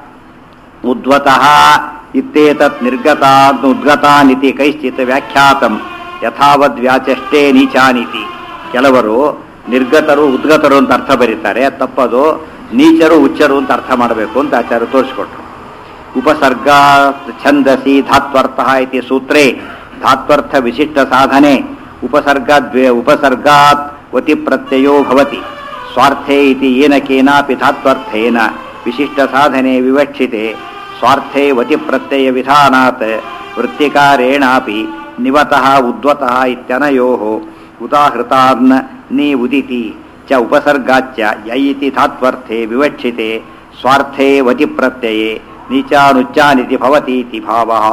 [SPEAKER 1] ಉದ್ವತಃ ಇತ್ತೇತತ್ ನಿರ್ಗತಾನ್ ಉದ್ಗತಾನಿತಿ ಕೈಶ್ಚಿತ್ ವ್ಯಾಖ್ಯಾತಂ ಯಥಾವದ್ ವ್ಯಾಚಷ್ಟೇ ನೀಚಾನಿತಿ. ಕೆಲವರು ನಿರ್ಗತರು ಉದ್ಗತರು ಅಂತ ಅರ್ಥ ಬರೀತಾರೆ, ತಪ್ಪದು. ನೀಚರು ಉಚ್ಚರು ಅಂತ ಅರ್ಥ ಮಾಡಬೇಕು ಅಂತ ಆಚಾರ್ಯ ತೋರಿಸ್ಕೊಟ್ರು. ಉಪಸರ್ಗ ಛಂದಸಿ ಧಾತ್ವರ್ಥಃ ಇತಿ ಸೂತ್ರೇ ಧಾತ್ವರ್ಥ ವಿಶಿಷ್ಟ ಸಾಧನೆ ಉಪಸರ್ಗಾದ್ವೇ ಉಪಸರ್ಗಾತ್ ವತಿ ಪ್ರತ್ಯಯೋ ಭವತಿ. ಸ್ವಾರ್ಥೇ ಇತಿ ಏನ ಕೇನಾಪಿ ಧಾತ್ವರ್ಥೇನ ವಿಶಿಷ್ಟ ಸಾಧನೆ ವಿವಕ್ಷಿತೆ. ಸ್ವಾರ್ಥೇ ವತಿ ಪ್ರತ್ಯಯ ವಿಧಾನಾತ್ ವೃತ್ತಿಕಾರೇಣಾಪಿ ನಿವತಃ ಉದ್ವತಃ ಇತ್ಯನಯೋಃ ಉದಾಹೃತಾನ್ ನಿ ಉದಿತಿ ಚ ಉಪಸರ್ಗಾಚ್ಚ ಯ ಇತಿ ಧಾತ್ವರ್ಥೇ ವಿವಕ್ಷಿತೆ. ಸ್ವಾರ್ಥೇ ವತಿ ಪ್ರತ್ಯಯೇ ನೀಚಾನುಚ್ಚಾನಿತಿ ಭವತಿ ಇತಿ ಭಾವಃ.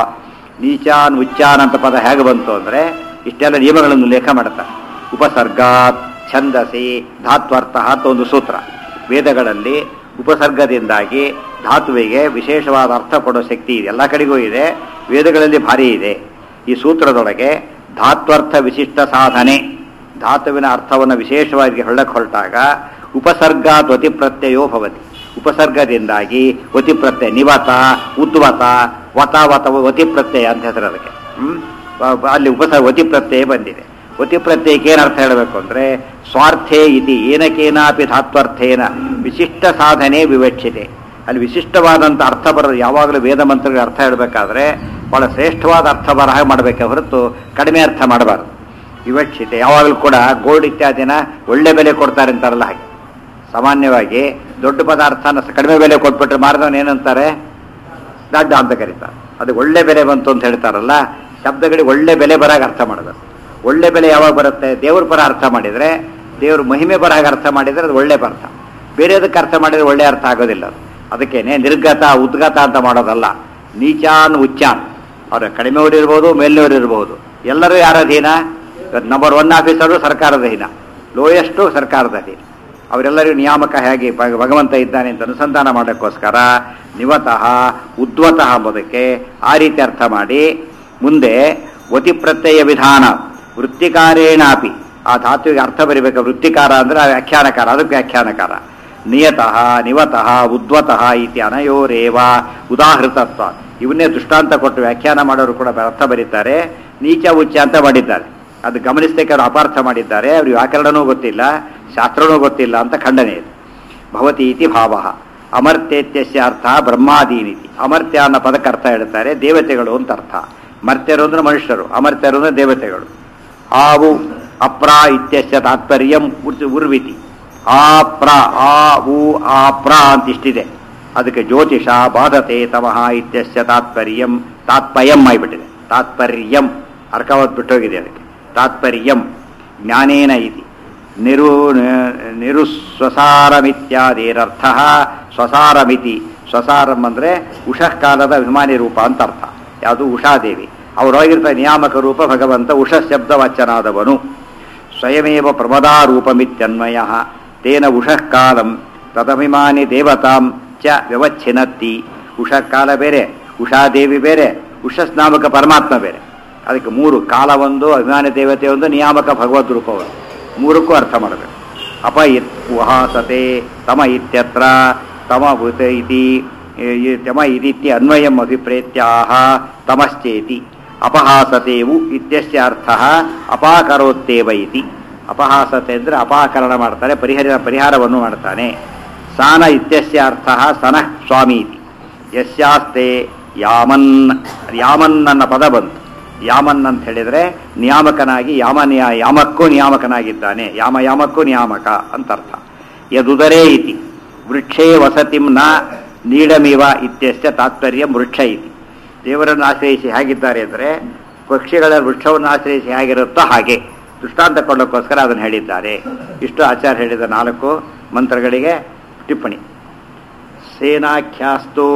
[SPEAKER 1] ನೀಚಾನ್ ಉಚ್ಚಾನ್ ಅಂತ ಪದ ಹೇಗೆ ಬಂತು ಅಂದರೆ ಇಷ್ಟೆಲ್ಲ ನಿಯಮಗಳನ್ನು ಉಲ್ಲೇಖ ಮಾಡ್ತಾರೆ. ಉಪಸರ್ಗಾತ್ ಛಂದಸಿ ಧಾತ್ವರ್ಥಃ ಅಂತ ಒಂದು ಸೂತ್ರ. ವೇದಗಳಲ್ಲಿ ಉಪಸರ್ಗದಿಂದಾಗಿ ಧಾತುವಿಗೆ ವಿಶೇಷವಾದ ಅರ್ಥ ಕೊಡೋ ಶಕ್ತಿ ಇದೆ, ಎಲ್ಲ ಕಡೆಗೂ ಇದೆ, ವೇದಗಳಲ್ಲಿ ಭಾರಿ ಇದೆ. ಈ ಸೂತ್ರದೊಳಗೆ ಧಾತ್ವರ್ಥ ವಿಶಿಷ್ಟ ಸಾಧನೆ, ಧಾತುವಿನ ಅರ್ಥವನ್ನು ವಿಶೇಷವಾಗಿ ಹೇಳಕ್ಕೆ ಹೊರಟಾಗ ಉಪಸರ್ಗಾತ್ ವತಿ ಪ್ರತ್ಯಯೋ ಭವತಿ. ಉಪಸರ್ಗದಿಂದಾಗಿ ವತಿ ಪ್ರತ್ಯಯ, ನಿವತ ಉದ್ವತ ವತ ವತ ವತಿ ಪ್ರತ್ಯಯ ಅಂತ ಹೆಸರು ಅದಕ್ಕೆ. ಹ್ಮ್ ಅಲ್ಲಿ ಉಪಸರ್ಗ ವತಿ ಪ್ರತ್ಯಯ ಬಂದಿದೆ. ವತಿ ಪ್ರತ್ಯಯಕ್ಕೆ ಏನು ಅರ್ಥ ಹೇಳಬೇಕು ಅಂದರೆ ಸ್ವಾರ್ಥೇ ಇತಿ ಏನಕೇನಾಪಿ ಧಾತ್ವರ್ಥೇನ ವಿಶಿಷ್ಟ ಸಾಧನೆ ವಿವಕ್ಷಿತೆ. ಅಲ್ಲಿ ವಿಶಿಷ್ಟವಾದಂಥ ಅರ್ಥ ಬರೋದು ಯಾವಾಗಲೂ ವೇದ ಮಂತ್ರಗಳಿಗೆ ಅರ್ಥ ಹೇಳಬೇಕಾದ್ರೆ ಭಾಳ ಶ್ರೇಷ್ಠವಾದ ಅರ್ಥ ಬರಹ ಮಾಡಬೇಕೆ ಹೊರತು ಕಡಿಮೆ ಅರ್ಥ ಮಾಡಬಾರ್ದು. ವಿವಕ್ಷಿತೆ ಯಾವಾಗಲೂ ಕೂಡ ಗೋಲ್ಡ್ ಇತ್ಯಾದಿನ ಒಳ್ಳೆ ಬೆಲೆ ಕೊಡ್ತಾರೆ ಅಂತಾರಲ್ಲ, ಹಾಗೆ ಸಾಮಾನ್ಯವಾಗಿ ದೊಡ್ಡ ಪದಾರ್ಥನ ಕಡಿಮೆ ಬೆಲೆ ಕೊಟ್ಬಿಟ್ರೆ ಮಾರಿದವನು ಏನಂತಾರೆ, ದಡ್ಡ ಅಂತ ಕರೀತಾರೆ. ಅದಕ್ಕೆ ಒಳ್ಳೆ ಬೆಲೆ ಬಂತು ಅಂತ ಹೇಳ್ತಾರಲ್ಲ, ಶಬ್ದಗಳಿಗೆ ಒಳ್ಳೆ ಬೆಲೆ ಬರಾಗ ಅರ್ಥ ಮಾಡಬೇಕು. ಒಳ್ಳೆ ಬೆಲೆ ಯಾವಾಗ ಬರುತ್ತೆ, ದೇವ್ರ ಪರ ಅರ್ಥ ಮಾಡಿದರೆ, ದೇವ್ರ ಮಹಿಮೆ ಬರಾಗ ಅರ್ಥ ಮಾಡಿದರೆ ಅದು ಒಳ್ಳೆ ಅರ್ಥ. ಬೇರೆದಕ್ಕೆ ಅರ್ಥ ಮಾಡಿದರೆ ಒಳ್ಳೆ ಅರ್ಥ ಆಗೋದಿಲ್ಲ ಅದು. ಅದಕ್ಕೇನೆ ನಿರ್ಗತ ಉದ್ಗತ ಅಂತ ಮಾಡೋದಲ್ಲ. ನೀಚಾನ್ ಉಚ್ಚಾನ್, ಅವರು ಕಡಿಮೆಯವರು ಇರ್ಬೋದು, ಮೇಲಿನವರು ಇರ್ಬೋದು, ಎಲ್ಲರೂ ಯಾರ ಅಧೀನ? ನಂಬರ್ ಒನ್ ಆಫೀಸರು ಸರ್ಕಾರದ ಅಧೀನ, ಲೋಯೆಸ್ಟು ಸರ್ಕಾರದ ಅಧೀನ. ಅವರೆಲ್ಲರಿಗೂ ನಿಯಾಮಕ ಹೇಗೆ ಭಗವಂತ ಇದ್ದಾನೆ ಅಂತ ಅನುಸಂಧಾನ ಮಾಡೋಕ್ಕೋಸ್ಕರ ನಿವತಃ ಉದ್ವತಃ ಎಂಬುದಕ್ಕೆ ಆ ರೀತಿ ಅರ್ಥ ಮಾಡಿ ಮುಂದೆ ವತಿ ಪ್ರತ್ಯಯ ವಿಧಾನ ವೃತ್ತಿಕಾರೇಣಾಪಿ, ಆ ಧಾತುವಿಗೆ ಅರ್ಥ ಬರಿಬೇಕು. ವೃತ್ತಿಕಾರ ಅಂದರೆ ವ್ಯಾಖ್ಯಾನಕಾರ, ಅದಕ್ಕೆ ವ್ಯಾಖ್ಯಾನಕಾರ. ನಿಯತಃ ನಿವತಃ ಉದ್ವತಃ ಇತಿ ಅನಯೋರೇವ ಉದಾಹೃತತ್ವ. ಇವನ್ನೇ ದೃಷ್ಟಾಂತ ಕೊಟ್ಟು ವ್ಯಾಖ್ಯಾನ ಮಾಡೋರು ಕೂಡ ಅರ್ಥ ಬರೀತಾರೆ. ನೀಚ ಉಚ್ಚ ಅಂತ ಮಾಡಿದ್ದಾರೆ, ಅದು ಗಮನಿಸಲಿಕ್ಕೆ ಅವರು ಅಪಾರ್ಥ ಮಾಡಿದ್ದಾರೆ. ಅವ್ರಿಗೆ ವ್ಯಾಕರಣನೂ ಗೊತ್ತಿಲ್ಲ, ಶಾಸ್ತ್ರನೂ ಗೊತ್ತಿಲ್ಲ ಅಂತ ಖಂಡನೆ ಇದೆ. ಭವತಿ ಇತಿ ಭಾವ. ಅಮರ್ತ್ಯತ್ಯಸ್ಯ ಅರ್ಥ ಬ್ರಹ್ಮಾದೀನಿತಿ. ಅಮರ್ತ್ಯ ಅನ್ನೋ ಪದಕ್ಕೆ ಅರ್ಥ ಹೇಳ್ತಾರೆ ದೇವತೆಗಳು ಅಂತ ಅರ್ಥ. ಮರ್ತ್ಯರು ಅಂದ್ರೆ ಮನುಷ್ಯರು, ಅಮರ್ತ್ಯರು ಅಂದ್ರೆ ದೇವತೆಗಳು. ಆವು ಅಪ್ರ ಇತ್ಯಸ್ಯ ತಾತ್ಪರ್ಯಂ ಉರ್ವಿತಿ. ಆ ಪ್ರ ಆ ಉ ಆ ಪ್ರ ಅಂತ ಇಷ್ಟಿದೆ. ಅದಕ್ಕೆ ಜ್ಯೋತಿಷ ಬಾಧತೆ ತಮಃ ಇತ್ಯಸ್ಯ ತಾತ್ಪರ್ಯಂ ತಾತ್ಪಯಂ ಆಗಿಬಿಟ್ಟಿದೆ. ತಾತ್ಪರ್ಯಂ ಅರ್ಕವತ್ ಬಿಟ್ಟೋಗಿದೆ. ಅದಕ್ಕೆ ತಾತ್ಪರ್ಯಂ ಜ್ಞಾನೇನ ಇತಿ ನಿರು ನಿರುಸ್ವಸಾರಮಿತ್ಯಾದೇರರ್ಥ. ಸ್ವಸಾರಮಿತಿ, ಸ್ವಸಾರಂ ಅಂದರೆ ಉಷಃ ಕಾಲದ ಅಭಿಮಾನಿ ರೂಪ ಅಂತ ಅರ್ಥ. ಯಾವುದು? ಉಷಾದೇವಿ. ಅವರೊಳಗಿರ್ತ ನಿಯಾಮಕ ರೂಪ ಭಗವಂತ ಉಷ ಶಬ್ದವಾಚ್ಯನಾದವನು. ಸ್ವಯಮೇವ ಪ್ರಮದಾರೂಪಮಿತ್ಯನ್ವಯ ತೇನ ಉಷಃ ಕಾಲಂ ತದಭಿಮಾನಿ ದೇವತಾಂ ಚ ವ್ಯವಚ್ಛಿನತ್ತಿ. ಉಷಃ ಕಾಲ ಬೇರೆ, ಉಷಾದೇವಿ ಬೇರೆ, ಉಷಸ್ನಾಮಕ ಪರಮಾತ್ಮ ಬೇರೆ. ಅದಕ್ಕೆ ಮೂರು ಕಾಲ ಒಂದು, ಅಭಿಮಾನಿ ದೇವತೆ ಒಂದು, ನಿಯಾಮಕ ಭಗವದ್ ರೂಪ ಒಂದು, ಮೂರಕ್ಕೂ ಅರ್ಥ ಮಾಡಬೇಕು. ಅಪ ಇತ್ ಉಹಾಸತೆ ತಮ ಇತ್ಯತ್ರ ತಮ ಭೂತ ಇತಿ ತಮ ಇದಿತ್ಯ ಅನ್ವಯಂ ಅಭಿಪ್ರೇತ್ಯಾಹ ತಮಶ್ಚೇತಿ. ಅಪಹಾಸತೇವು ಇತ್ಯಸ್ಯ ಅರ್ಥಃ ಅಪಾಕರೋತ್ತೇವ ಇತಿ. ಅಪಹಾಸತೆ ಅಂದರೆ ಅಪಾಕರಣ ಮಾಡ್ತಾನೆ, ಪರಿಹಾರ ಪರಿಹಾರವನ್ನು ಮಾಡ್ತಾನೆ. ಸಾನ ಇತ್ಯಸ್ಯ ಅರ್ಥಃ ಸನಃ ಸ್ವಾಮಿ ಇತಿ. ಯಸ್ಯಾಸ್ತೆ ಯಾಮನ್, ಯಾಮನ್ ನನ್ನ ಪದ ಬಂತು. ಯಾಮನ್ ಅಂತ ಹೇಳಿದರೆ ನಿಯಾಮಕನಾಗಿ, ಯಾಮನಿಯ ಯಾಮಕ್ಕೂ ನಿಯಾಮಕನಾಗಿದ್ದಾನೆ, ಯಾಮ ಯಾಮಕ್ಕೂ ನಿಯಾಮಕ ಅಂತ ಅರ್ಥ. ಯದುದರೇ ಇತಿ ವೃಕ್ಷೇ ವಸತಿಂ ನ ನೀಡಮಿವ ಇತ್ಯಸ್ಯ ತಾತ್ಪರ್ಯ ವೃಕ್ಷ ಇತಿ. ದೇವರನ್ನು ಆಶ್ರಯಿಸಿ ಹೇಗಿದ್ದಾರೆ ಅಂದರೆ ಪಕ್ಷಿಗಳ ವೃಕ್ಷವನ್ನು ಆಶ್ರಯಿಸಿ ಹೇಗಿರುತ್ತೋ ಹಾಗೆ ದೃಷ್ಟಾಂತ ಕೊಡೋಕ್ಕೋಸ್ಕರ ಅದನ್ನು ಹೇಳಿದ್ದಾರೆ. ಇಷ್ಟು ಆಚಾರ್ಯ ಹೇಳಿದ ನಾಲ್ಕು ಮಂತ್ರಗಳಿಗೆ ಟಿಪ್ಪಣಿ. ಸೇನಾಖ್ಯಾಸ್ತು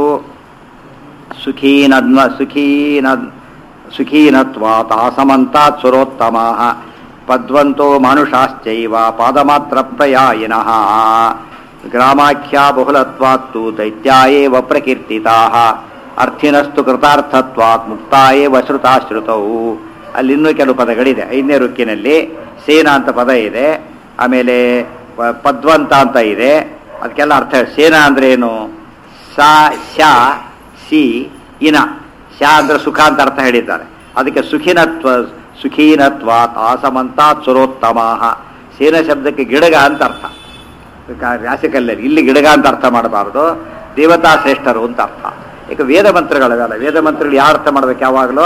[SPEAKER 1] ಸುಖೀನದ್ಮ ಸುಖೀನ ಸುಖೀನತ್ವಾತ್ ಆಸಮಂತಾತ್ ಸುರೋತ್ತಮಾಃ ಪದ್ವಂತೋ ಮಾನುಷಾಶ್ಚೈವ ಪಾದಮಾತ್ರ ಪ್ರಯಾಯಿನಃ ಗ್ರಾಮಾಖ್ಯಾ ಬಹುಲತ್ವಾತ್ತು ದೈತ್ಯಾ ಏವ ಪ್ರಕೀರ್ತಿತಾಃ ಅರ್ಥಿನಸ್ತು ಕೃತಾರ್ಥತ್ವಾತ್ ಮುಕ್ತಾ ಏವ ಶ್ರುತಾಶ್ರುತೌ. ಅಲ್ಲಿ ಇನ್ನೂ ಕೆಲವು ಪದಗಳಿದೆ. ಐದನೇ ರುಕ್ಕಿನಲ್ಲಿ ಸೇನಾ ಅಂತ ಪದ ಇದೆ, ಆಮೇಲೆ ಪದ್ವಂತ ಅಂತ ಇದೆ. ಅದಕ್ಕೆಲ್ಲ ಅರ್ಥ. ಸೇನಾ ಅಂದ್ರೆ ಏನು? ಸ ಶ ಸಿ ಇನ. ಶ ಅಂದ್ರೆ ಸುಖ ಅಂತ ಅರ್ಥ ಹೇಳಿದ್ದಾರೆ. ಅದಕ್ಕೆ ಸುಖಿನತ್ವ ಸುಖೀನತ್ವಾತ್ ಆಸಮಂತಾತ್ ಸುರೋತ್ತಮಾಃ. ಸೇನ ಶಬ್ದಕ್ಕೆ ಗಿಡಗ ಅಂತ ಅರ್ಥ. ವ್ಯಾಸಕಲ್ಲಲ್ಲಿ ಇಲ್ಲಿ ಗಿಡಗ ಅಂತ ಅರ್ಥ ಮಾಡಬಾರ್ದು, ದೇವತಾ ಶ್ರೇಷ್ಠರು ಅಂತ ಅರ್ಥ. ಈಗ ವೇದ ಮಂತ್ರಗಳವೆಲ್ಲ, ವೇದ ಮಂತ್ರಗಳು ಯಾವ ಅರ್ಥ ಮಾಡ್ಬೇಕು? ಯಾವಾಗಲೂ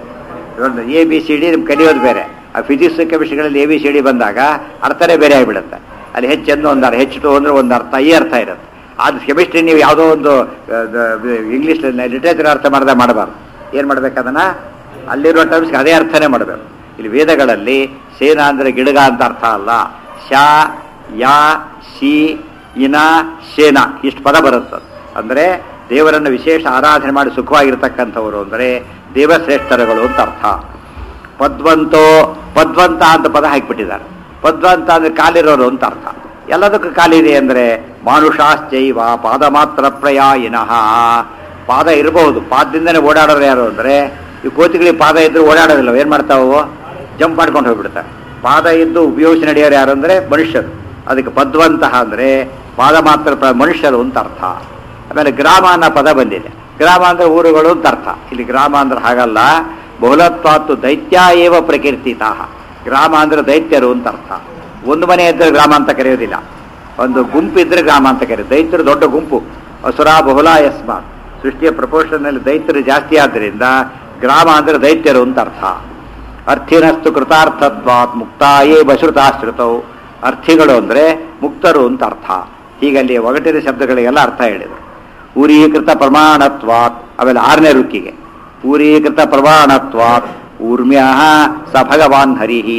[SPEAKER 1] ಎ ಬಿ ಸಿ ಡಿ ನಿಮ್ಗೆ ಕಲಿಯೋದು ಬೇರೆ. ಆ ಫಿಸಿಕ್ಸ್ ಕೆಮಿಸ್ಟ್ರಿಗಳಲ್ಲಿ ಎ ಬಿ ಸಿ ಡಿ ಬಂದಾಗ ಅರ್ಥನೇ ಬೇರೆ ಆಗಿಬಿಡುತ್ತೆ. ಅಲ್ಲಿ ಹೆಚ್ಚು ಎಂದು ಒಂದು ಅರ್ಥ, ಹೆಚ್ಚು ಟು ಅಂದರೆ ಒಂದು ಅರ್ಥ, ಈ ಅರ್ಥ ಇರುತ್ತೆ. ಅದು ಕೆಮಿಸ್ಟ್ರಿ ನೀವು ಯಾವುದೋ ಒಂದು ಇಂಗ್ಲೀಷ್ ಲಿಟ್ರೇಚರ್ ಅರ್ಥ ಮಾಡಿದ ಮಾಡಬಾರ್ದು. ಏನು ಮಾಡ್ಬೇಕು? ಅದನ್ನು ಅಲ್ಲಿರೋ ಟರ್ಮ್ಸ್ಗೆ ಅದೇ ಅರ್ಥನೇ ಮಾಡಬೇಕು. ಇಲ್ಲಿ ವೇದಗಳಲ್ಲಿ ಸೇನಾ ಅಂದರೆ ಗಿಡಗ ಅಂತ ಅರ್ಥ ಅಲ್ಲ. ಶ ಯಾ ಶಿ ಇನ ಶೇನ ಇಷ್ಟು ಪದ ಬರುತ್ತೆ. ಅಂದರೆ ದೇವರನ್ನು ವಿಶೇಷ ಆರಾಧನೆ ಮಾಡಿ ಸುಖವಾಗಿರ್ತಕ್ಕಂಥವರು ಅಂದರೆ ದೇವಶ್ರೇಷ್ಠರುಗಳು ಅಂತ ಅರ್ಥ. ಪದ್ವಂತೋ, ಪದ್ವಂತ ಅಂತ ಪದ ಹಾಕಿಬಿಟ್ಟಿದ್ದಾರೆ. ಪದ್ವಂತ ಅಂದರೆ ಕಾಲಿರೋರು ಅಂತ ಅರ್ಥ. ಎಲ್ಲದಕ್ಕೂ ಕಾಲಿದೆ ಅಂದರೆ ಮಾನುಷಾಶ್ಚೈವ ಪಾದ ಮಾತ್ರ ಪ್ರಯಾಯಿನಃ. ಪಾದ ಇರಬಹುದು, ಪಾದದಿಂದನೇ ಓಡಾಡೋರು ಯಾರು ಅಂದರೆ ಈ ಕೋತಿಗಳಿಗೆ ಪಾದ ಇದ್ದರೂ ಓಡಾಡೋದಿಲ್ಲ, ಏನು ಮಾಡ್ತಾವು? ಜಂಪ್ ಮಾಡ್ಕೊಂಡು ಹೋಗ್ಬಿಡ್ತಾರೆ. ಪಾದ ಇದ್ದು ಉಪಯೋಗಿಸಿ ನಡೆಯೋರು ಯಾರು ಅಂದರೆ ಮನುಷ್ಯರು. ಅದಕ್ಕೆ ಪದ್ವಂತಹ ಅಂದರೆ ಪಾದ ಮಾತ್ರ ಪ್ರ ಮನುಷ್ಯರು ಅಂತ ಅರ್ಥ. ಆಮೇಲೆ ಗ್ರಾಮ ಅನ್ನೋ ಪದ ಬಂದಿದೆ. ಗ್ರಾಮ ಅಂದರೆ ಊರುಗಳು ಅಂತ ಅರ್ಥ. ಇಲ್ಲಿ ಗ್ರಾಮ ಅಂದ್ರೆ ಹಾಗಲ್ಲ. ಬಹುಲತ್ವಾತ್ತು ದೈತ್ಯ ಏವ ಪ್ರಕೀರ್ತಿತಾಃ. ಗ್ರಾಮ ಅಂದರೆ ದೈತ್ಯರು ಅಂತ ಅರ್ಥ. ಒಂದು ಮನೆ ಇದ್ದರೆ ಗ್ರಾಮ ಅಂತ ಕರೆಯೋದಿಲ್ಲ, ಒಂದು ಗುಂಪು ಇದ್ದರೆ ಗ್ರಾಮ ಅಂತ ಕರೆಯೋದು. ದೈತ್ಯರು ದೊಡ್ಡ ಗುಂಪು. ಅಸುರ ಬಹುಲ ಯಸ್ಮಾತ್. ಸೃಷ್ಟಿಯ ಪ್ರಪೋರ್ಷನ್ನಲ್ಲಿ ದೈತ್ಯರು ಜಾಸ್ತಿ ಆದ್ದರಿಂದ ಗ್ರಾಮ ಅಂದರೆ ದೈತ್ಯರು ಅಂತ ಅರ್ಥ. ಅರ್ಥಿನಸ್ತು ಕೃತಾರ್ಥತ್ವಾತ್ ಮುಕ್ತಾಯೇ ಬಶ್ರುತಾಶ್ರುತವು. ಅರ್ಥಿಗಳು ಅಂದರೆ ಮುಕ್ತರು ಅಂತ ಅರ್ಥ. ಹೀಗಲ್ಲಿ ಒಗಟಿನ ಶಬ್ದಗಳಿಗೆಲ್ಲ ಅರ್ಥ ಹೇಳಿದರು. ಊರೀಕೃತ ಪ್ರಮಾಣತ್ವಾತ್. ಆಮೇಲೆ ಆರನೇ ರುಕ್ಕಿಗೆ ಊರೀಕೃತ ಪ್ರಮಾಣತ್ವಾತ್ ಊರ್ಮ್ಯ ಸ ಭಗವಾನ್ ಹರಿಹಿ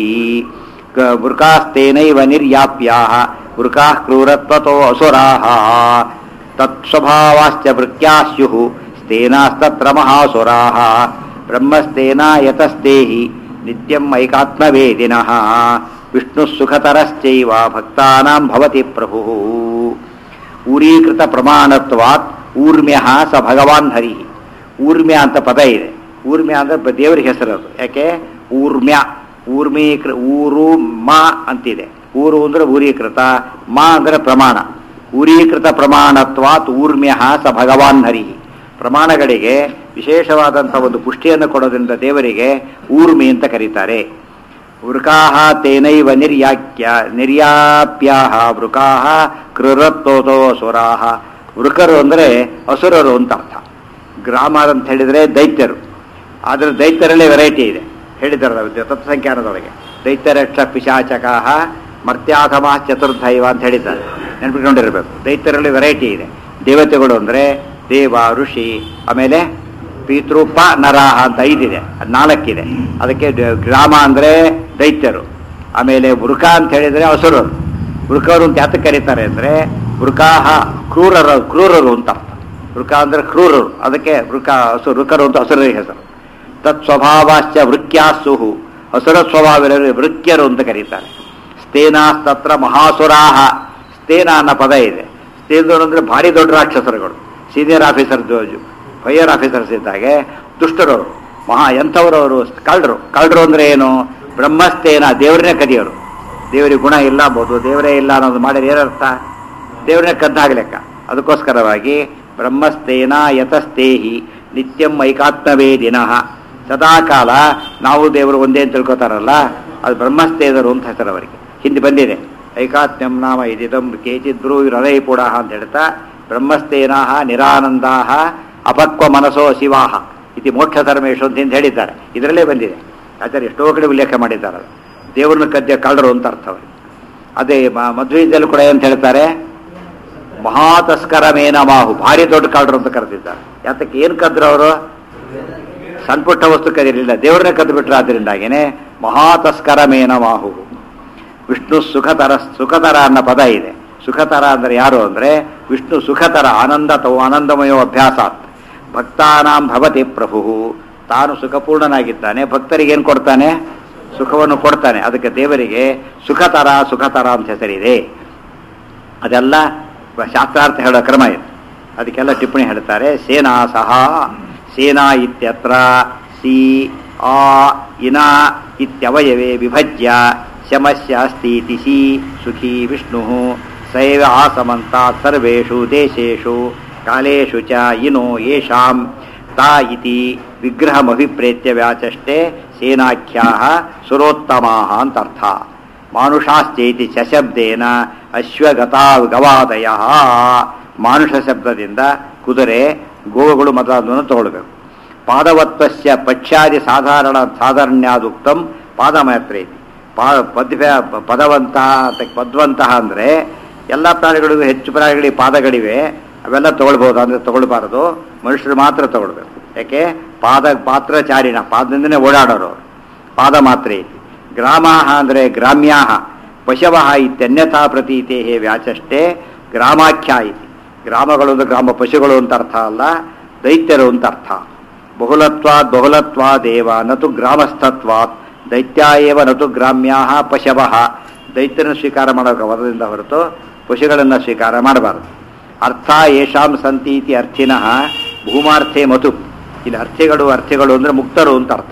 [SPEAKER 1] ವೃಕಾಸ್ತೇನೈವ ನಿರ್ಯಾಪ್ಯಾಃ ವೃಕಾಃ ಕ್ರೂರತ್ವತೋ ಅಸುರಾಃ ತತ್ಸ್ವಭಾವಾಶ್ಚ ವೃಕ್ಯಾಸ್ಯುಃ ಸ್ಥೇನಾಸ್ತತ್ರ ಮಹಾಸುರಾಃ ಬ್ರಹ್ಮಸ್ತೇನಾ ಯತಸ್ತೇಹಿ ನಿತ್ಯಂ ಐಕಾತ್ಮವೇದಿನಃ ವಿಷ್ಣು ಸುಖತರಶ್ಚೈವ ಭಕ್ತಾನಾಂ ಭವತಿ ಪ್ರಭುಃ. ಊರೀಕೃತ ಪ್ರಮಾಣತ್ವಾತ್ ಊರ್ಮ್ಯ ಸ ಭಗವಾನ್ ಹರಿ. ಊರ್ಮ್ಯ ಅಂತ ಪದ ಇದೆ. ಊರ್ಮ್ಯ ಅಂದರೆ ದೇವರಿಗೆ ಹೆಸರದು. ಯಾಕೆ? ಊರ್ಮ್ಯ ಊರ್ಮೀಕೃ ಊರು ಮಾ ಅಂತಿದೆ. ಊರು ಅಂದರೆ ಊರೀಕೃತ, ಮಾ ಅಂದರೆ ಪ್ರಮಾಣ. ಊರೀಕೃತ ಪ್ರಮಾಣತ್ವಾತ್ ಊರ್ಮ್ಯ ಸ ಭಗವಾನ್ ಹರಿ. ಪ್ರಮಾಣಗಳಿಗೆ ವಿಶೇಷವಾದಂಥ ಒಂದು ಪುಷ್ಟಿಯನ್ನು ಕೊಡೋದ್ರಿಂದ ದೇವರಿಗೆ ಊರ್ಮಿ ಅಂತ ಕರೀತಾರೆ. ವೃಕಾಹ ತೇನೈವ ನಿರ್ಯಾಕ್ಯ ನಿರ್ಯಾಪ್ಯಾಹ ವೃಕಾಹ ಕ್ರೂರತ್ವತೋ ಅಸುರಾಹ. ವೃಕರು ಅಂದರೆ ಅಸುರರು ಅಂತ ಅರ್ಥ. ಗ್ರಾಮ ಅಂತ ಹೇಳಿದರೆ ದೈತ್ಯರು. ಆದರೆ ದೈತ್ಯರಲ್ಲೇ ವೆರೈಟಿ ಇದೆ ಹೇಳಿದ್ದಾರೆ ತತ್ವಸಂಖ್ಯಾನದೊಳಗೆ. ದೈತ್ಯರಕ್ಷ ಪಿಶಾಚಕಾಹ ಮರ್ತ್ಯಾಧಮ ಚತುರ್ಧೈವ ಅಂತ ಹೇಳಿದ್ದಾರೆ, ನೆನಪಿಕೊಂಡಿರಬೇಕು. ದೈತ್ಯರಲ್ಲಿ ವೆರೈಟಿ ಇದೆ. ದೇವತೆಗಳು ಅಂದರೆ ದೇವ, ಋಷಿ, ಆಮೇಲೆ ಪಿತೃಪ ನರಾಹ ಅಂತ ಐದಿದೆ, ಅದು ನಾಲ್ಕಿದೆ. ಅದಕ್ಕೆ ಗ್ರಾಮ ಅಂದರೆ ದೈತ್ಯರು. ಆಮೇಲೆ ವೃಕ ಅಂತ ಹೇಳಿದರೆ ಅಸುರರು. ವೃಕರು ಅಂತ ಯಾತಕ್ಕೆ ಕರೀತಾರೆ ಅಂದರೆ ವೃಕಾಹ ಕ್ರೂರರು, ಕ್ರೂರರು ಅಂತ ಅರ್ಥ. ವೃಕ ಅಂದರೆ ಕ್ರೂರರು, ಅದಕ್ಕೆ ವೃಕ ಹಸು ವೃಕರು ಅಂತ ಹಸುರರಿಗೆ ಹೆಸರು. ತತ್ ಸ್ವಭಾವಾಶ್ಚ ವೃಕ್ಯಾಸುಹು ಅಸುರ ಸ್ವಭಾವ ವೃಕ್ಯರು ಅಂತ ಕರೀತಾರೆ. ಸ್ಥೇನಾಸ್ತತ್ರ ಮಹಾಸುರಾಹ. ಸ್ಥೇನ ಅನ್ನೋ ಪದ ಇದೆ. ಸ್ಥೇನದವರು ಅಂದರೆ ಭಾರಿ ದೊಡ್ಡ ರಾಕ್ಷಸರುಗಳು, ಸೀನಿಯರ್ ಆಫೀಸರ್, ಹೈಯರ್ ಆಫೀಸರ್ಸ್ ಇದ್ದಾಗೆ ದುಷ್ಟರವರು, ಮಹಾ ಎಂಥವರವರು ಕಳ್ಳರು. ಕಳ್ಳರು ಅಂದರೆ ಏನು? ಬ್ರಹ್ಮಸ್ಥೇನ, ದೇವರನ್ನೇ ಕದಿಯೋರು. ದೇವರಿಗೆ ಗುಣ ಇಲ್ಲ ಅಂಬೋದು, ದೇವರೇ ಇಲ್ಲ ಅನ್ನೋದು ಮಾಡಿದ್ರೆ ಏನರ್ಥ? ದೇವರನ್ನೇ ಕದ್ದಾಗಲೆಕ್ಕ. ಅದಕ್ಕೋಸ್ಕರವಾಗಿ ಬ್ರಹ್ಮಸ್ಥೇನ ಯತಸ್ತೇಹಿ ನಿತ್ಯಂ ಐಕಾತ್ಮವೇ ದಿನಃ. ಸದಾಕಾಲ ನಾವು ದೇವರು ಒಂದೇ ಅಂತ ತಿಳ್ಕೊತಾರಲ್ಲ, ಅದು ಬ್ರಹ್ಮಸ್ಥೇನರು ಅಂತ ಹೆಸರು ಅವರಿಗೆ. ಹಿಂದೆ ಬಂದಿದೆ ಐಕಾತ್ಮ್ಯಂ ನಾಮ ಇದಿದಂ ಕೇಚಿದ್ರು ಹೃದಯ ಪೂಡ ಅಂತ ಹೇಳ್ತಾ ಬ್ರಹ್ಮಸ್ಥೇನಾ ನಿರಾನಂದಾ ಅಪಕ್ವ ಮನಸೋ ಶಿವಾಹ ಇತಿ ಮೋಕ್ಷ ಧರ್ಮೇಶು ಅಂತ ಹಿಂದೆ ಹೇಳಿದ್ದಾರೆ. ಇದರಲ್ಲೇ ಬಂದಿದೆ. ಆಚಾರ್ಯ ಎಷ್ಟೋ ಕಡೆ ಉಲ್ಲೇಖ ಮಾಡಿದ್ದಾರೆ. ದೇವ್ರನ್ನ ಕದ್ಯ ಕಳ್ಳರು ಅಂತ ಅರ್ಥ ಅವರಿಗೆ. ಅದೇ ಮಧ್ವೀಯದಲ್ಲಿ ಕೂಡ ಅಂತ ಹೇಳ್ತಾರೆ, ಮಹಾತಸ್ಕರ ಮೇನಮಾಹು, ಭಾರಿ ದೊಡ್ಡ ಕಳ್ಳರು ಅಂತ ಕರೆದಿದ್ದಾರೆ. ಯಾತಕ್ಕೆ? ಏನು ಕದ್ರು ಅವರು? ಸಣ್ಣ ಪುಟ್ಟ ವಸ್ತು ಕದಿರಲಿಲ್ಲ, ದೇವ್ರನ್ನೇ ಕದ್ದು ಬಿಟ್ರು. ಆದ್ದರಿಂದಾಗೇನೆ ಮಹಾತಸ್ಕರ ಮೇನಮಾಹು. ವಿಷ್ಣು ಸುಖತರ, ಸುಖತರ ಅನ್ನೋ ಪದ ಇದೆ. ಸುಖತರ ಅಂದರೆ ಯಾರು ಅಂದರೆ ವಿಷ್ಣು ಸುಖತರ, ಆನಂದ ತವು ಆನಂದಮಯೋ ಅಭ್ಯಾಸಾತ್ ಭಕ್ತಾನಾಂ ಭವತಿ ಪ್ರಭು. ತಾನು ಸುಖಪೂರ್ಣನಾಗಿದ್ದಾನೆ, ಭಕ್ತರಿಗೆ ಏನು ಕೊಡ್ತಾನೆ? ಸುಖವನ್ನು ಕೊಡ್ತಾನೆ. ಅದಕ್ಕೆ ದೇವರಿಗೆ ಸುಖತರ ಸುಖತರ ಅಂತ ಹೆಸರಿದೆ. ಅದೆಲ್ಲ ಶಾಸ್ತ್ರಾರ್ಥ ಹೇಳೋ ಕ್ರಮ ಇದೆ. ಅದಕ್ಕೆಲ್ಲ ಟಿಪ್ಪಣಿ ಹೇಳ್ತಾರೆ. ಸೇನಾ ಸಹ ಸೇನಾ ಇತ್ಯತ್ರ ಸಿ ಆ ಇನ ಇತ್ಯವಯವೇ ವಿಭಜ್ಯ ಶಮಸ್ಯ ಅಸ್ತೀತಿ ಸಿ ಸುಖಿ ವಿಷ್ಣು ಸೈವ ಆಸಮಂತಾತ್ ಸರ್ವೇಷು ದೇಶೇಷು ಕಾಲೇಷು ಚ ಇನೋ ಯೇಷಾಂ ತಾ ಇತಿ ವಿಗ್ರಹಮಭಿಪ್ರೇತ್ಯ ವ್ಯಾಚಷ್ಟೇ ಸೇನಾಖ್ಯಾಃ ಸುರೋತ್ತಮಾಃ ಅಂತ ಅರ್ಥ. ಮಾನುಷಾಶ್ಚೇತಿ ಶಬ್ದೇನ ಅಶ್ವಗತಾ ಗವಾದಯಃ. ಮಾನುಷ ಶಬ್ದದಿಂದ ಕುದುರೆ, ಗೋವುಗಳು ಮೊದಲಾದವನ್ನು ತಗೊಳ್ಬೇಕು. ಪಾದವತ್ವಸ್ಯ ಪಕ್ಷಾದಿ ಸಾಧಾರಣ ಸಾಧಾರಣ್ಯಾದುಕ್ತಂ ಪಾದಮಾತ್ರೆ ಇತಿ. ಪಾ ಪದ್ಯ ಪದವಂತಹ ಪದ್ವಂತಹ ಅಂದರೆ ಎಲ್ಲ ಪ್ರಾಣಿಗಳಿಗೂ ಹೆಚ್ಚು ಪ್ರಾಣಿಗಳಿಗೆ ಪಾದಗಳಿವೆ, ಅವೆಲ್ಲ ತಗೊಳ್ಬೋದು. ಅಂದರೆ ತಗೊಳ್ಬಾರದು, ಮನುಷ್ಯರು ಮಾತ್ರ ತಗೊಳ್ಬೇಕು. ಯಾಕೆ? ಪಾದ ಪಾತ್ರಚಾರಿಣ, ಪಾದದಿಂದನೇ ಓಡಾಡೋರು, ಪಾದ ಮಾತ್ರ ಐತಿ. ಗ್ರಾಮಾಹ ಅಂದರೆ ಗ್ರಾಮ್ಯಾಹ, ಪಶವಃ ಇತ್ಯನ್ಯಥಾ ಪ್ರತೀತೆ ವ್ಯಾಚಷ್ಟೇ ಗ್ರಾಮಾಖ್ಯ ಐತಿ. ಗ್ರಾಮಗಳು ಅಂದರೆ ಗ್ರಾಮ ಪಶುಗಳು ಅಂತ ಅರ್ಥ ಅಲ್ಲ, ದೈತ್ಯರು ಅಂತ ಅರ್ಥ. ಬಹುಲತ್ವಾತ್ ಬಹುಲತ್ವಾದೇವ ನತು ಗ್ರಾಮಸ್ಥತ್ವಾತ್ ದೈತ್ಯ ಏವ ನತು ಗ್ರಾಮ್ಯಾಹ ಪಶವಃ. ದೈತ್ಯರನ್ನು ಸ್ವೀಕಾರ ಮಾಡೋಕೆ ವರದಿಂದ ಹೊರತು ಪಶುಗಳನ್ನು ಸ್ವೀಕಾರ ಮಾಡಬಾರದು. ಅರ್ಥ ಯೇಷಾಂ ಸಂತಿ ಇತಿ ಅರ್ಥಿನಃ ಭೂಮಾರ್ಥೆ ಮತು. ಇಲ್ಲಿ ಅರ್ಥಿಗಳು ಅರ್ಥಿಗಳು ಅಂದರೆ ಮುಕ್ತರು ಅಂತ ಅರ್ಥ.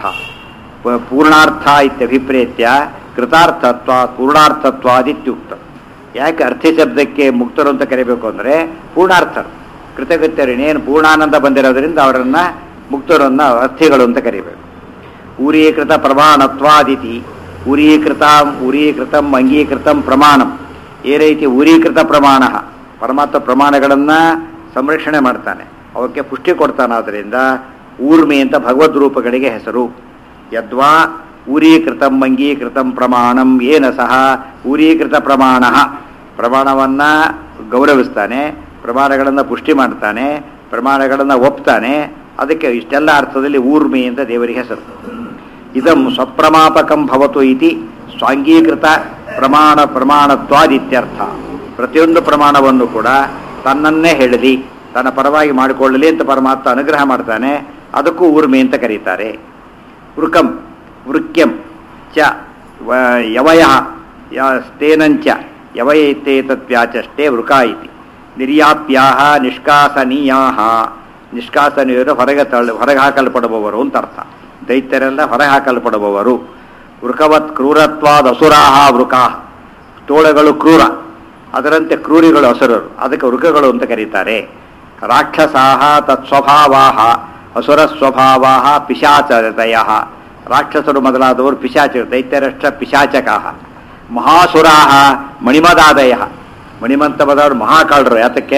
[SPEAKER 1] ಪೂರ್ಣಾರ್ಥ ಇತ್ಯಭಿಪ್ರೇತ್ಯ ಕೃತಾರ್ಥತ್ವ ಪೂರ್ಣಾರ್ಥತ್ವಾದಿತ್ಯುಕ್ತ. ಯಾಕೆ ಅರ್ಥಿ ಶಬ್ದಕ್ಕೆ ಮುಕ್ತರು ಅಂತ ಕರಿಬೇಕು ಅಂದರೆ ಪೂರ್ಣಾರ್ಥರು, ಕೃತಕೃತ್ಯರು, ಇನ್ನೇನು ಪೂರ್ಣಾನಂದ ಬಂದಿರೋದ್ರಿಂದ ಅವರನ್ನು ಮುಕ್ತರನ್ನು ಅರ್ಥಿಗಳು ಅಂತ ಕರಿಬೇಕು. ಊರೀಕೃತ ಪ್ರಮಾಣತ್ವಾದಿತಿ. ಊರೀಕೃತ ಊರೀಕೃತಂ ಅಂಗೀಕೃತಂ ಪ್ರಮಾಣಂ. ಏ ರೀತಿ ಊರೀಕೃತ ಪ್ರಮಾಣ, ಪರಮಾತ್ಮ ಪ್ರಮಾಣಗಳನ್ನು ಸಂರಕ್ಷಣೆ ಮಾಡ್ತಾನೆ, ಅವಕ್ಕೆ ಪುಷ್ಟಿ ಕೊಡ್ತಾನಾದ್ರಿಂದ ಊರ್ಮಿ ಅಂತ ಭಗವದ್ ರೂಪಗಳಿಗೆ ಹೆಸರು. ಯದ್ವಾ ಊರೀಕೃತಂ ಅಂಗೀಕೃತಂ ಪ್ರಮಾಣಂ ಏನ ಸಹ ಊರೀಕೃತ ಪ್ರಮಾಣ. ಪ್ರಮಾಣವನ್ನು ಗೌರವಿಸ್ತಾನೆ, ಪ್ರಮಾಣಗಳನ್ನು ಪುಷ್ಟಿ ಮಾಡ್ತಾನೆ, ಪ್ರಮಾಣಗಳನ್ನು ಒಪ್ತಾನೆ. ಅದಕ್ಕೆ ಇಷ್ಟೆಲ್ಲ ಅರ್ಥದಲ್ಲಿ ಊರ್ಮಿ ಅಂತ ದೇವರಿಗೆ ಹೆಸರು. ಇದಂ ಸ್ವಪ್ರಮಾಪಕಂ ಭವತು ಇತಿ ಸ್ವಾಂಗೀಕೃತ ಪ್ರಮಾಣ ಪ್ರಮಾಣತ್ವಾದಿತ್ಯರ್ಥ. ಪ್ರತಿಯೊಂದು ಪ್ರಮಾಣವನ್ನು ಕೂಡ ತನ್ನನ್ನೇ ಹೇಳಲಿ, ತನ್ನ ಪರವಾಗಿ ಮಾಡಿಕೊಳ್ಳಲಿ ಅಂತ ಪರಮಾತ್ಮ ಅನುಗ್ರಹ ಮಾಡ್ತಾನೆ. ಅದಕ್ಕೂ ಊರ್ಮಿ ಅಂತ ಕರೀತಾರೆ. ವೃಕಂ ವೃಕ್ಯಂ ಚ ಯವಯ ಸ್ಥೇನಂಚ ಯವಯ ಇತ್ಯೇತತ್ವ್ಯಾಚಷ್ಟೇ ವೃಕಾ ಇತಿ. ನಿರ್ಯಾಪ್ಯಾಹ ನಿಷ್ಕಾಸನೀಯಾಹ. ನಿಷ್ಕಾಸನೀಯರು ಹೊರಗೆ ತಳ್ಳ ಹೊರಗೆ ಹಾಕಲ್ಪಡುವವರು ಅಂತ ಅರ್ಥ. ದೈತ್ಯರೆಲ್ಲ ಹೊರಗೆ ಹಾಕಲ್ಪಡುವವರು. ವೃಕವತ್ ಕ್ರೂರತ್ವಾದ ಅಸುರಾಹ ವೃಕಾಹ. ತೋಳಗಳು ಕ್ರೂರ, ಅದರಂತೆ ಕ್ರೂರಿಗಳು ಅಸುರರು, ಅದಕ್ಕೆ ವೃಕಗಳು ಅಂತ ಕರೀತಾರೆ. ರಾಕ್ಷಸಾಹ ತತ್ಸ್ವಭಾವಾಹ ಅಸುರ ಸ್ವಭಾವಾಹ ಪಿಶಾಚತಯ. ರಾಕ್ಷಸರು ಮೊದಲಾದವರು ಪಿಶಾಚ, ದೈತ್ಯರಷ್ಟ ಪಿಶಾಚಕಾಹ. ಮಹಾಸುರಾಹ ಮಣಿಮದಾದಯ. ಮಣಿಮಂತಮದವರು ಮಹಾಕಾಳರು. ಯಾತಕ್ಕೆ?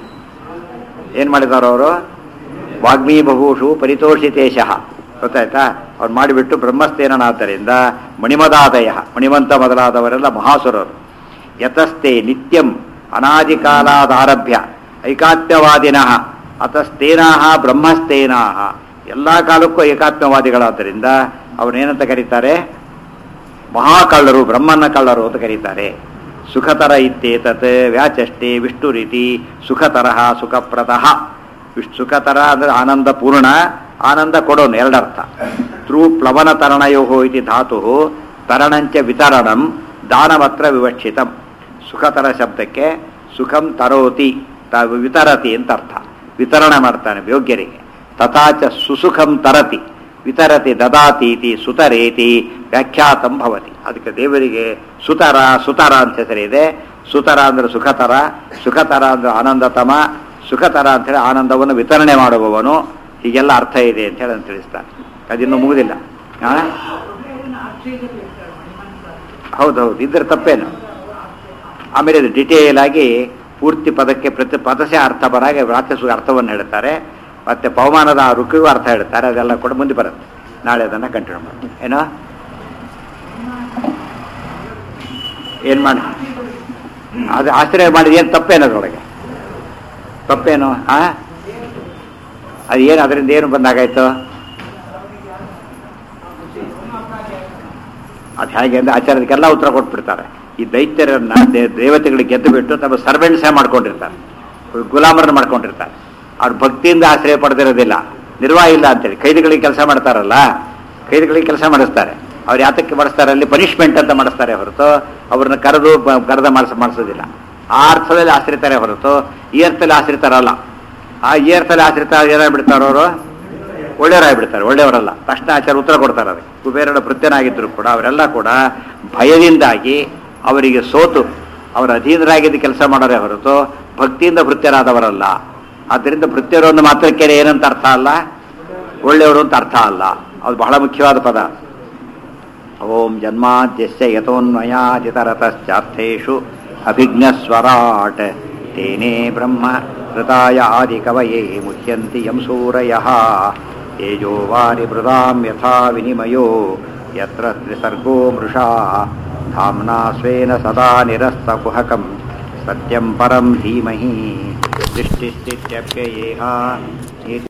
[SPEAKER 1] ಏನು ಮಾಡಿದಾರೋ ಅವರು? ವಾಗ್ಮೀ ಬಹುಷು ಪರಿತೋಷಿತೇಶಃ. ಗೊತ್ತಾಯ್ತಾ? ಅವ್ರು ಮಾಡಿಬಿಟ್ಟು ಬ್ರಹ್ಮಸ್ಥೇನನಾದ್ದರಿಂದ ಮಣಿಮದಾದಯ, ಮಣಿಮಂತ ಮೊದಲಾದವರೆಲ್ಲ ಮಹಾಸುರರು. ಯತಸ್ತೆ ನಿತ್ಯಂ ಅನಾದಿಕಾಲಾದಾರಭ್ಯ ಐಕಾತ್ಮ್ಯವಾದಿನಃ ಅತಸ್ತೇನಾಹ ಬ್ರಹ್ಮಸ್ತೇನಾಹ. ಎಲ್ಲ ಕಾಲಕ್ಕೂ ಏಕಾತ್ಮ್ಯವಾದಿಗಳಾದ್ದರಿಂದ ಅವನೇನಂತ ಕರೀತಾರೆ? ಮಹಾಕಳ್ಳರು, ಬ್ರಹ್ಮನ ಕಳ್ಳರು ಅಂತ ಕರೀತಾರೆ. ಸುಖತರ ಇತ್ಯೇತತ್ ವ್ಯಾಚಷ್ಟೇ ವಿಷ್ಣು ರೀತಿ ಸುಖತರಃ ಸುಖಪ್ರದಃ. ವಿಶ್ ಸುಖತರ ಅಂದರೆ ಆನಂದ ಪೂರ್ಣ, ಆನಂದ ಕೊಡೋನು ಎರಡರ್ಥ. ತ್ರೂ ಪ್ಲವನ ತರಣಯೋ ಇತಿ ಧಾತು ತರಣಂಚ ವಿತರಣಂ ದಾನಮತ್ರ ವಿವಕ್ಷಿತಂ. ಸುಖತರ ಶಬ್ದಕ್ಕೆ ಸುಖಂ ತರೋತಿ ತ ವಿತರತಿ ಅಂತ ಅರ್ಥ. ವಿತರಣೆ ಮಾಡ್ತಾನೆ ಯೋಗ್ಯರಿಗೆ. ತಥಾಚ ಸುಸುಖಂ ತರತಿ ವಿತರತಿ ದದಾತೀತಿ ಸುತರೇತಿ ವ್ಯಾಖ್ಯಾತಂ ಭವತಿ. ಅದಕ್ಕೆ ದೇವರಿಗೆ ಸುತರ ಸುತರ ಅಂತ ಹೆಸರಿದೆ. ಸುತರ ಅಂದರೆ ಸುಖತರ, ಸುಖತರ ಅಂದರೆ ಆನಂದತಮ, ಸುಖತರ ಅಂತೇಳಿ ಆನಂದವನ್ನು ವಿತರಣೆ ಮಾಡುವವನು. ಹೀಗೆಲ್ಲ ಅರ್ಥ ಇದೆ ಅಂತ ಹೇಳಿ ತಿಳಿಸ್ತಾನೆ. ಅದಿನ್ನೂ ಮುಗುದಿಲ್ಲ. ಹೌದೌದು, ಇದ್ರ ತಪ್ಪೇನು. ಆಮೇಲೆ ಇದು ಡಿಟೇಲ್ ಆಗಿ ಪೂರ್ತಿ ಪದಕ್ಕೆ ಪ್ರತಿ ಪದಸೆ ಅರ್ಥ ಬರಾಗೆ ರಾತ್ರಿ ಅರ್ಥವನ್ನು ಹೇಳ್ತಾರೆ. ಮತ್ತೆ ಪವಮಾನದ ಋಕ್ಕಿಗೂ ಅರ್ಥ ಹೇಳ್ತಾರೆ. ಅದೆಲ್ಲ ಕೂಡ ಮುಂದೆ ಬರುತ್ತೆ. ನಾಳೆ ಅದನ್ನು ಕಂಟಿನ್ಯೂ ಮಾಡಿ. ಏನೋ ಏನು ಮಾಡಿ ಅದು ಆಶ್ರಯ ಮಾಡಿದ ಏನು ತಪ್ಪೇನು ಅದರೊಳಗೆ? ತಪ್ಪೇನು? ಆ ಅದು ಏನು ಅದರಿಂದ ಏನು ಬಂದಾಗಾಯ್ತು? ಅದು ಹೇಗೆ ಅಂದರೆ ಆಚಾರ್ಯದಕ್ಕೆಲ್ಲ ಉತ್ತರ ಕೊಟ್ಬಿಡ್ತಾರೆ. ಈ ದೈತ್ಯರನ್ನ ದೇವತೆಗಳಿಗೆ ಗೆದ್ದು ಬಿಟ್ಟು ತಮ್ಮ ಸರ್ವೆಂಟ್ಸೇ ಮಾಡ್ಕೊಂಡಿರ್ತಾರೆ, ಗುಲಾಮರನ್ನು ಮಾಡ್ಕೊಂಡಿರ್ತಾರೆ. ಅವ್ರು ಭಕ್ತಿಯಿಂದ ಆಶ್ರಯ ಪಡೆದಿರೋದಿಲ್ಲ, ನಿರ್ವಾಹ ಇಲ್ಲ ಅಂತೇಳಿ ಕೈದಿಗಳಿಗೆ ಕೆಲಸ ಮಾಡ್ತಾರಲ್ಲ, ಕೈದಿಗಳಿಗೆ ಕೆಲಸ ಮಾಡಿಸ್ತಾರೆ. ಅವ್ರು ಯಾತಕ್ಕೆ ಮಾಡಿಸ್ತಾರೆ? ಅಲ್ಲಿ ಪನಿಷ್ಮೆಂಟ್ ಅಂತ ಮಾಡಿಸ್ತಾರೆ ಹೊರತು ಅವ್ರನ್ನ ಕರೆದು ಕರೆದ ಮಾಡಿಸ ಮಾಡಿಸೋದಿಲ್ಲ. ಆ ಅರ್ಥದಲ್ಲಿ ಆಶ್ರಿತಾರೆ ಹೊರತು ಈ ಅರ್ಥದಲ್ಲಿ ಆಶ್ರಿತಾರಲ್ಲ. ಆ ಈ ಅರ್ಥದಲ್ಲಿ ಆಶ್ರಿತ ಏನಾಗ್ಬಿಡ್ತಾರೋ ಅವರು ಒಳ್ಳೆಯವರಾಗ್ಬಿಡ್ತಾರೆ, ಒಳ್ಳೆಯವರಲ್ಲ. ತಕ್ಷಣ ಆಚಾರ ಉತ್ತರ ಕೊಡ್ತಾರೆ. ಅದಕ್ಕೆ ಕುಬೇರನ ಭೃತ್ಯನಾಗಿದ್ದರು ಕೂಡ ಅವರೆಲ್ಲ ಕೂಡ ಭಯದಿಂದಾಗಿ ಅವರಿಗೆ ಸೋತು ಅವರ ಅಧೀನರಾಗಿದ್ದು ಕೆಲಸ ಮಾಡೋರೇ ಹೊರತು ಭಕ್ತಿಯಿಂದ ಭೃತ್ಯರಾದವರಲ್ಲ. ಆದ್ದರಿಂದ ಭೃತ್ಯರು ಒಂದು ಮಾತ್ರಕ್ಕೆ ಏನಂತ ಅರ್ಥ ಅಲ್ಲ, ಒಳ್ಳೆಯವರು ಅಂತ ಅರ್ಥ ಅಲ್ಲ. ಅದು ಬಹಳ ಮುಖ್ಯವಾದ ಪದ. ಓಂ ಜನ್ಮಾದ್ಯಸ್ಯ ಯತೋನ್ಮಯಾಜಿತರತಶ್ಚಾರ್ಥೇಷು ಅಭಿಜ್ಞಸ್ವರಾಟ್ ತೇನೇ ಬ್ರಹ್ಮ ಹೃತಾಯ ಆದಿ ಕವಯೇ ಮುಹ್ಯಂತಿ ಯಂ ಸೂರಯಃ ತೇಜೋ ವಾರಿ ಮೃದಾಂ ಯಥಾ ವಿನಿಮಯೋ ಯತ್ರ ತ್ರಿಸರ್ಗೋ ಮೃಷಾ ಧಾಮ್ನಾ ಸ್ವೇನ ಸದಾ ನಿರಸ್ತಕುಹಕಂ ಸತ್ಯಂ ಪರಂ ಧೀಮಹಿ ಸೃಷ್ಟಿಸ್ಥಿತ್ಯಪ್ಯಯೇಹ